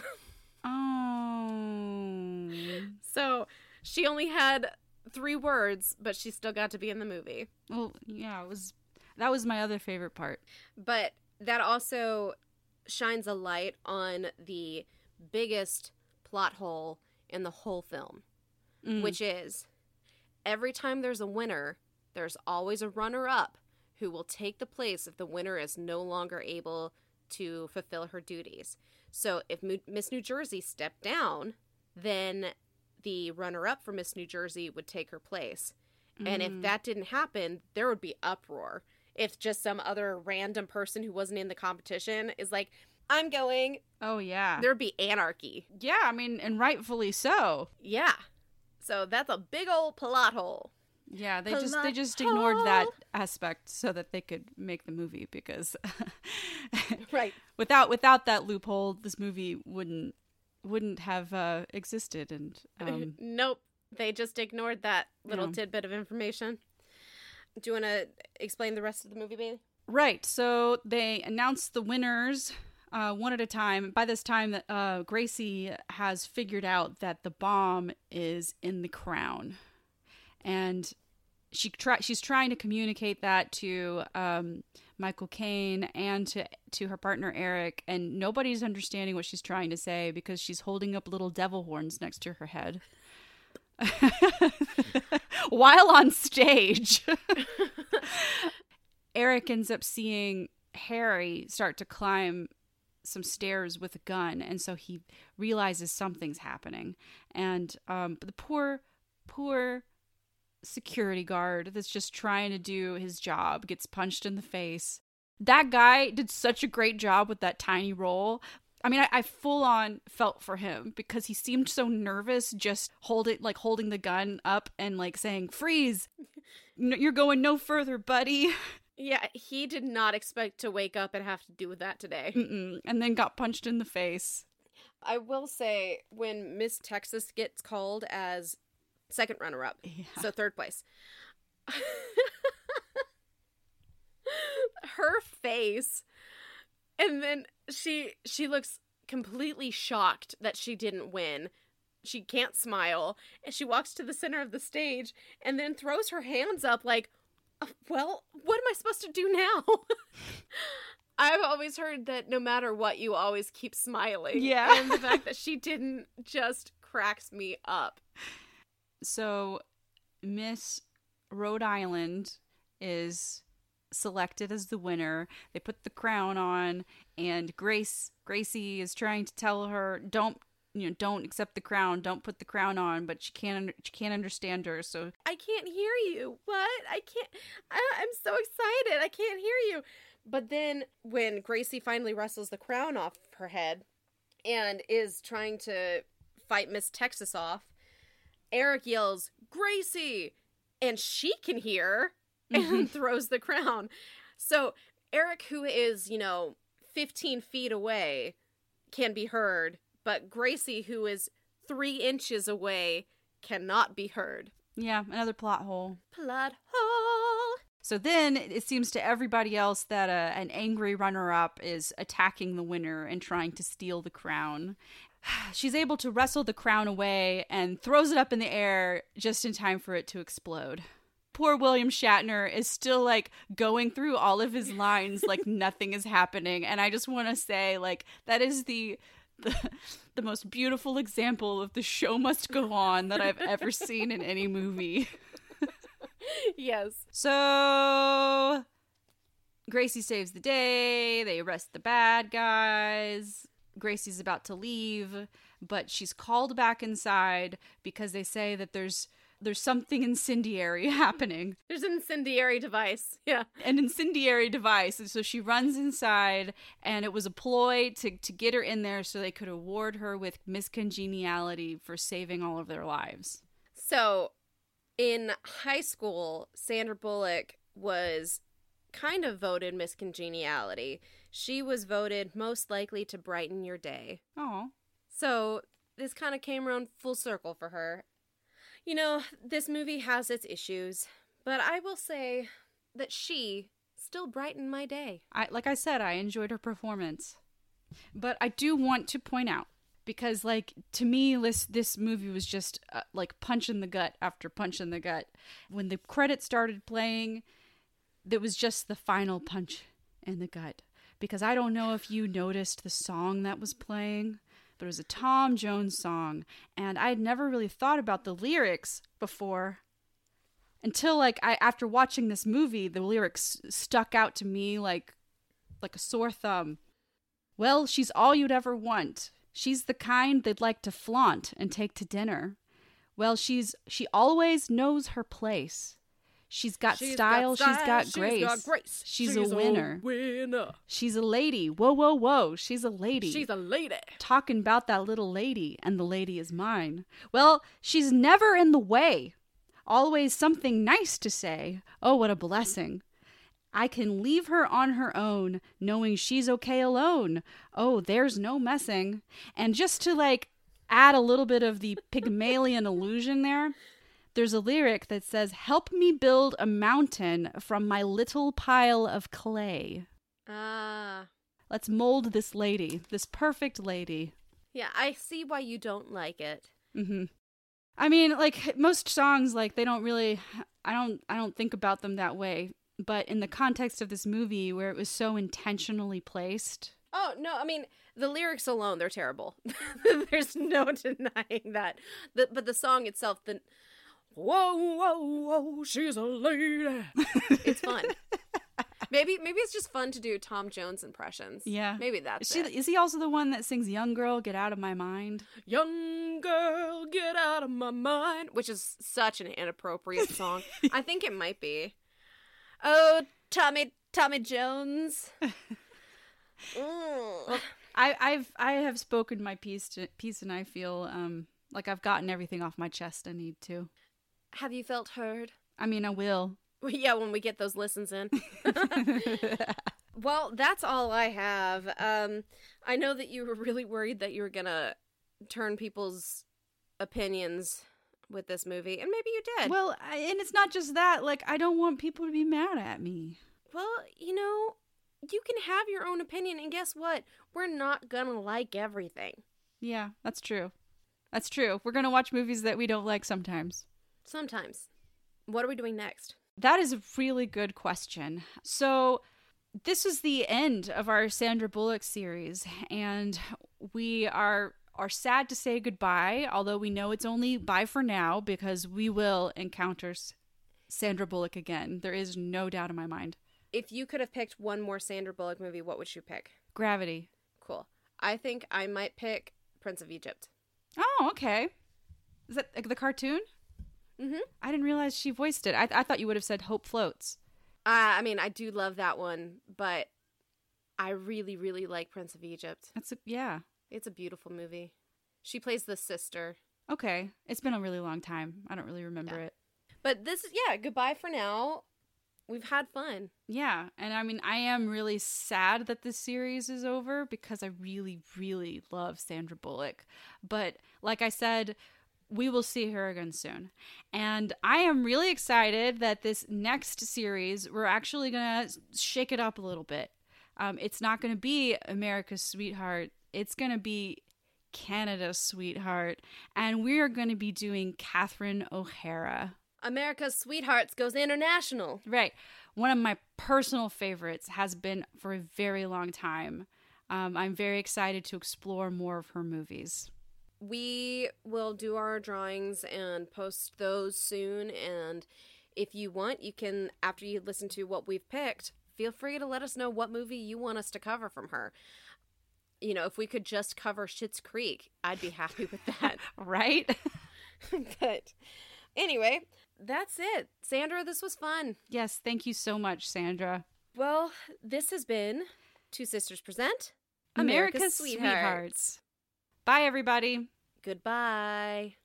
Oh. So she only had 3 words, but she still got to be in the movie. Well, yeah, that was my other favorite part. But that also shines a light on the biggest plot hole in the whole film, which is every time there's a winner, there's always a runner-up who will take the place if the winner is no longer able to fulfill her duties. So if Miss New Jersey stepped down, then the runner-up for Miss New Jersey would take her place. And if that didn't happen, there would be uproar. If just some other random person who wasn't in the competition is like, I'm going. Oh, yeah. There'd be anarchy. Yeah, I mean, and rightfully so. Yeah. So that's a big old plot hole. Yeah, they just ignored that aspect so that they could make the movie, because right. Without that loophole, this movie wouldn't have existed. And nope, they just ignored that little tidbit of information. Do you want to explain the rest of the movie, baby? Right. So they announced the winners one at a time. By this time, Gracie has figured out that the bomb is in the crown. And she's trying to communicate that to Michael Caine and to her partner Eric, and nobody's understanding what she's trying to say because she's holding up little devil horns next to her head. While on stage, Eric ends up seeing Harry start to climb some stairs with a gun, and so he realizes something's happening. And the poor security guard that's just trying to do his job gets punched in the face. That guy did such a great job with that tiny role. I mean, I full on felt for him because he seemed so nervous, just holding the gun up and like saying, "Freeze! You're going no further, buddy." Yeah, he did not expect to wake up and have to do with that today. And then got punched in the face. I will say, when Miss Texas gets called as second runner-up, so third place, her face, and then she looks completely shocked that she didn't win. She can't smile, and she walks to the center of the stage and then throws her hands up like, well, what am I supposed to do now? I've always heard that no matter what, you always keep smiling. Yeah. And the fact that she didn't just cracks me up. So Miss Rhode Island is selected as the winner. They put the crown on, and Gracie is trying to tell her, don't accept the crown, don't put the crown on, but she can't understand her. So I can't hear you. What? I'm so excited. I can't hear you. But then when Gracie finally wrestles the crown off her head and is trying to fight Miss Texas off, Eric yells, "Gracie!" And she can hear and throws the crown. So Eric, who is, 15 feet away, can be heard, but Gracie, who is 3 inches away, cannot be heard. Yeah, another plot hole. Plot hole! So then it seems to everybody else that an angry runner-up is attacking the winner and trying to steal the crown. She's able to wrestle the crown away and throws it up in the air just in time for it to explode. Poor William Shatner is still, going through all of his lines like nothing is happening. And I just want to say, that is the most beautiful example of the show must go on that I've ever seen in any movie. Yes. So Gracie saves the day. They arrest the bad guys. Gracie's about to leave, but she's called back inside because they say that there's something incendiary happening. There's an incendiary device. Yeah. An incendiary device. And so she runs inside, and it was a ploy to get her in there so they could award her with Miss Congeniality for saving all of their lives. So in high school, Sandra Bullock was kind of voted Miss Congeniality. She was voted most likely to brighten your day. Oh. So this kind of came around full circle for her. You know, this movie has its issues, but I will say that she still brightened my day. Like I said, I enjoyed her performance. But I do want to point out, because, like, to me, this movie was just, like, punch in the gut after punch in the gut. When the credits started playing, that was just the final punch in the gut. Because I don't know if you noticed the song that was playing, but it was a Tom Jones song. And I had never really thought about the lyrics before. Until, like, after watching this movie, the lyrics stuck out to me like a sore thumb. Well, she's all you'd ever want. She's the kind they'd like to flaunt and take to dinner. Well, she always knows her place. She's got style, she's got grace. She's a winner. She's a lady. Whoa, whoa, whoa. She's a lady. She's a lady. Talking about that little lady, and the lady is mine. Well, she's never in the way. Always something nice to say. Oh, what a blessing. I can leave her on her own, knowing she's okay alone. Oh, there's no messing. And just to, like, add a little bit of the Pygmalion illusion there's a lyric that says, help me build a mountain from my little pile of clay. Ah. Let's mold this lady, this perfect lady. Yeah, I see why you don't like it. Mm-hmm. I mean, like, most songs, like, they don't really, I don't think about them that way. But in the context of this movie, where it was so intentionally placed. Oh, no, I mean, the lyrics alone, they're terrible. There's no denying that. But the song itself, whoa, whoa, whoa, she's a lady. It's fun. Maybe it's just fun to do Tom Jones impressions. Yeah. Maybe that's Is he also the one that sings Young Girl, Get Out of My Mind? Young girl, get out of my mind. Which is such an inappropriate song. I think it might be. Oh, Tommy Jones. Well, I have spoken my piece, and I feel like I've gotten everything off my chest I need to. Have you felt heard? I mean, I will. Yeah, when we get those listens in. Well, that's all I have. I know that you were really worried that you were gonna turn people's opinions with this movie, and maybe you did. Well, and it's not just that. Like, I don't want people to be mad at me. Well, you know, you can have your own opinion, and guess what? We're not gonna like everything. Yeah, that's true. That's true. We're gonna watch movies that we don't like sometimes. Sometimes. What are we doing next? That is a really good question. So, this is the end of our Sandra Bullock series, and we are sad to say goodbye, although we know it's only bye for now, because we will encounter Sandra Bullock again. There is no doubt in my mind. If you could have picked one more Sandra Bullock movie, what would you pick? Gravity. Cool. I think I might pick Prince of Egypt. Oh, okay. Is that the cartoon? Mm-hmm. I didn't realize she voiced it. I thought you would have said Hope Floats. I mean, I do love that one, but I really, really like Prince of Egypt. Yeah. It's a beautiful movie. She plays the sister. Okay. It's been a really long time. I don't really remember it. But goodbye for now. We've had fun. Yeah. And I mean, I am really sad that this series is over because I really, really love Sandra Bullock. But like I said, we will see her again soon. And I am really excited that this next series, we're actually going to shake it up a little bit. It's not going to be America's Sweetheart. It's going to be Canada's Sweetheart. And we are going to be doing Catherine O'Hara. America's Sweethearts goes international. Right. One of my personal favorites has been for a very long time. I'm very excited to explore more of her movies. We will do our drawings and post those soon. And if you want, you can, after you listen to what we've picked, feel free to let us know what movie you want us to cover from her. You know, if we could just cover Schitt's Creek, I'd be happy with that. Right? But anyway, that's it. Sandra, this was fun. Yes, thank you so much, Sandra. Well, this has been Two Sisters Present America's Sweethearts. Bye, everybody. Goodbye.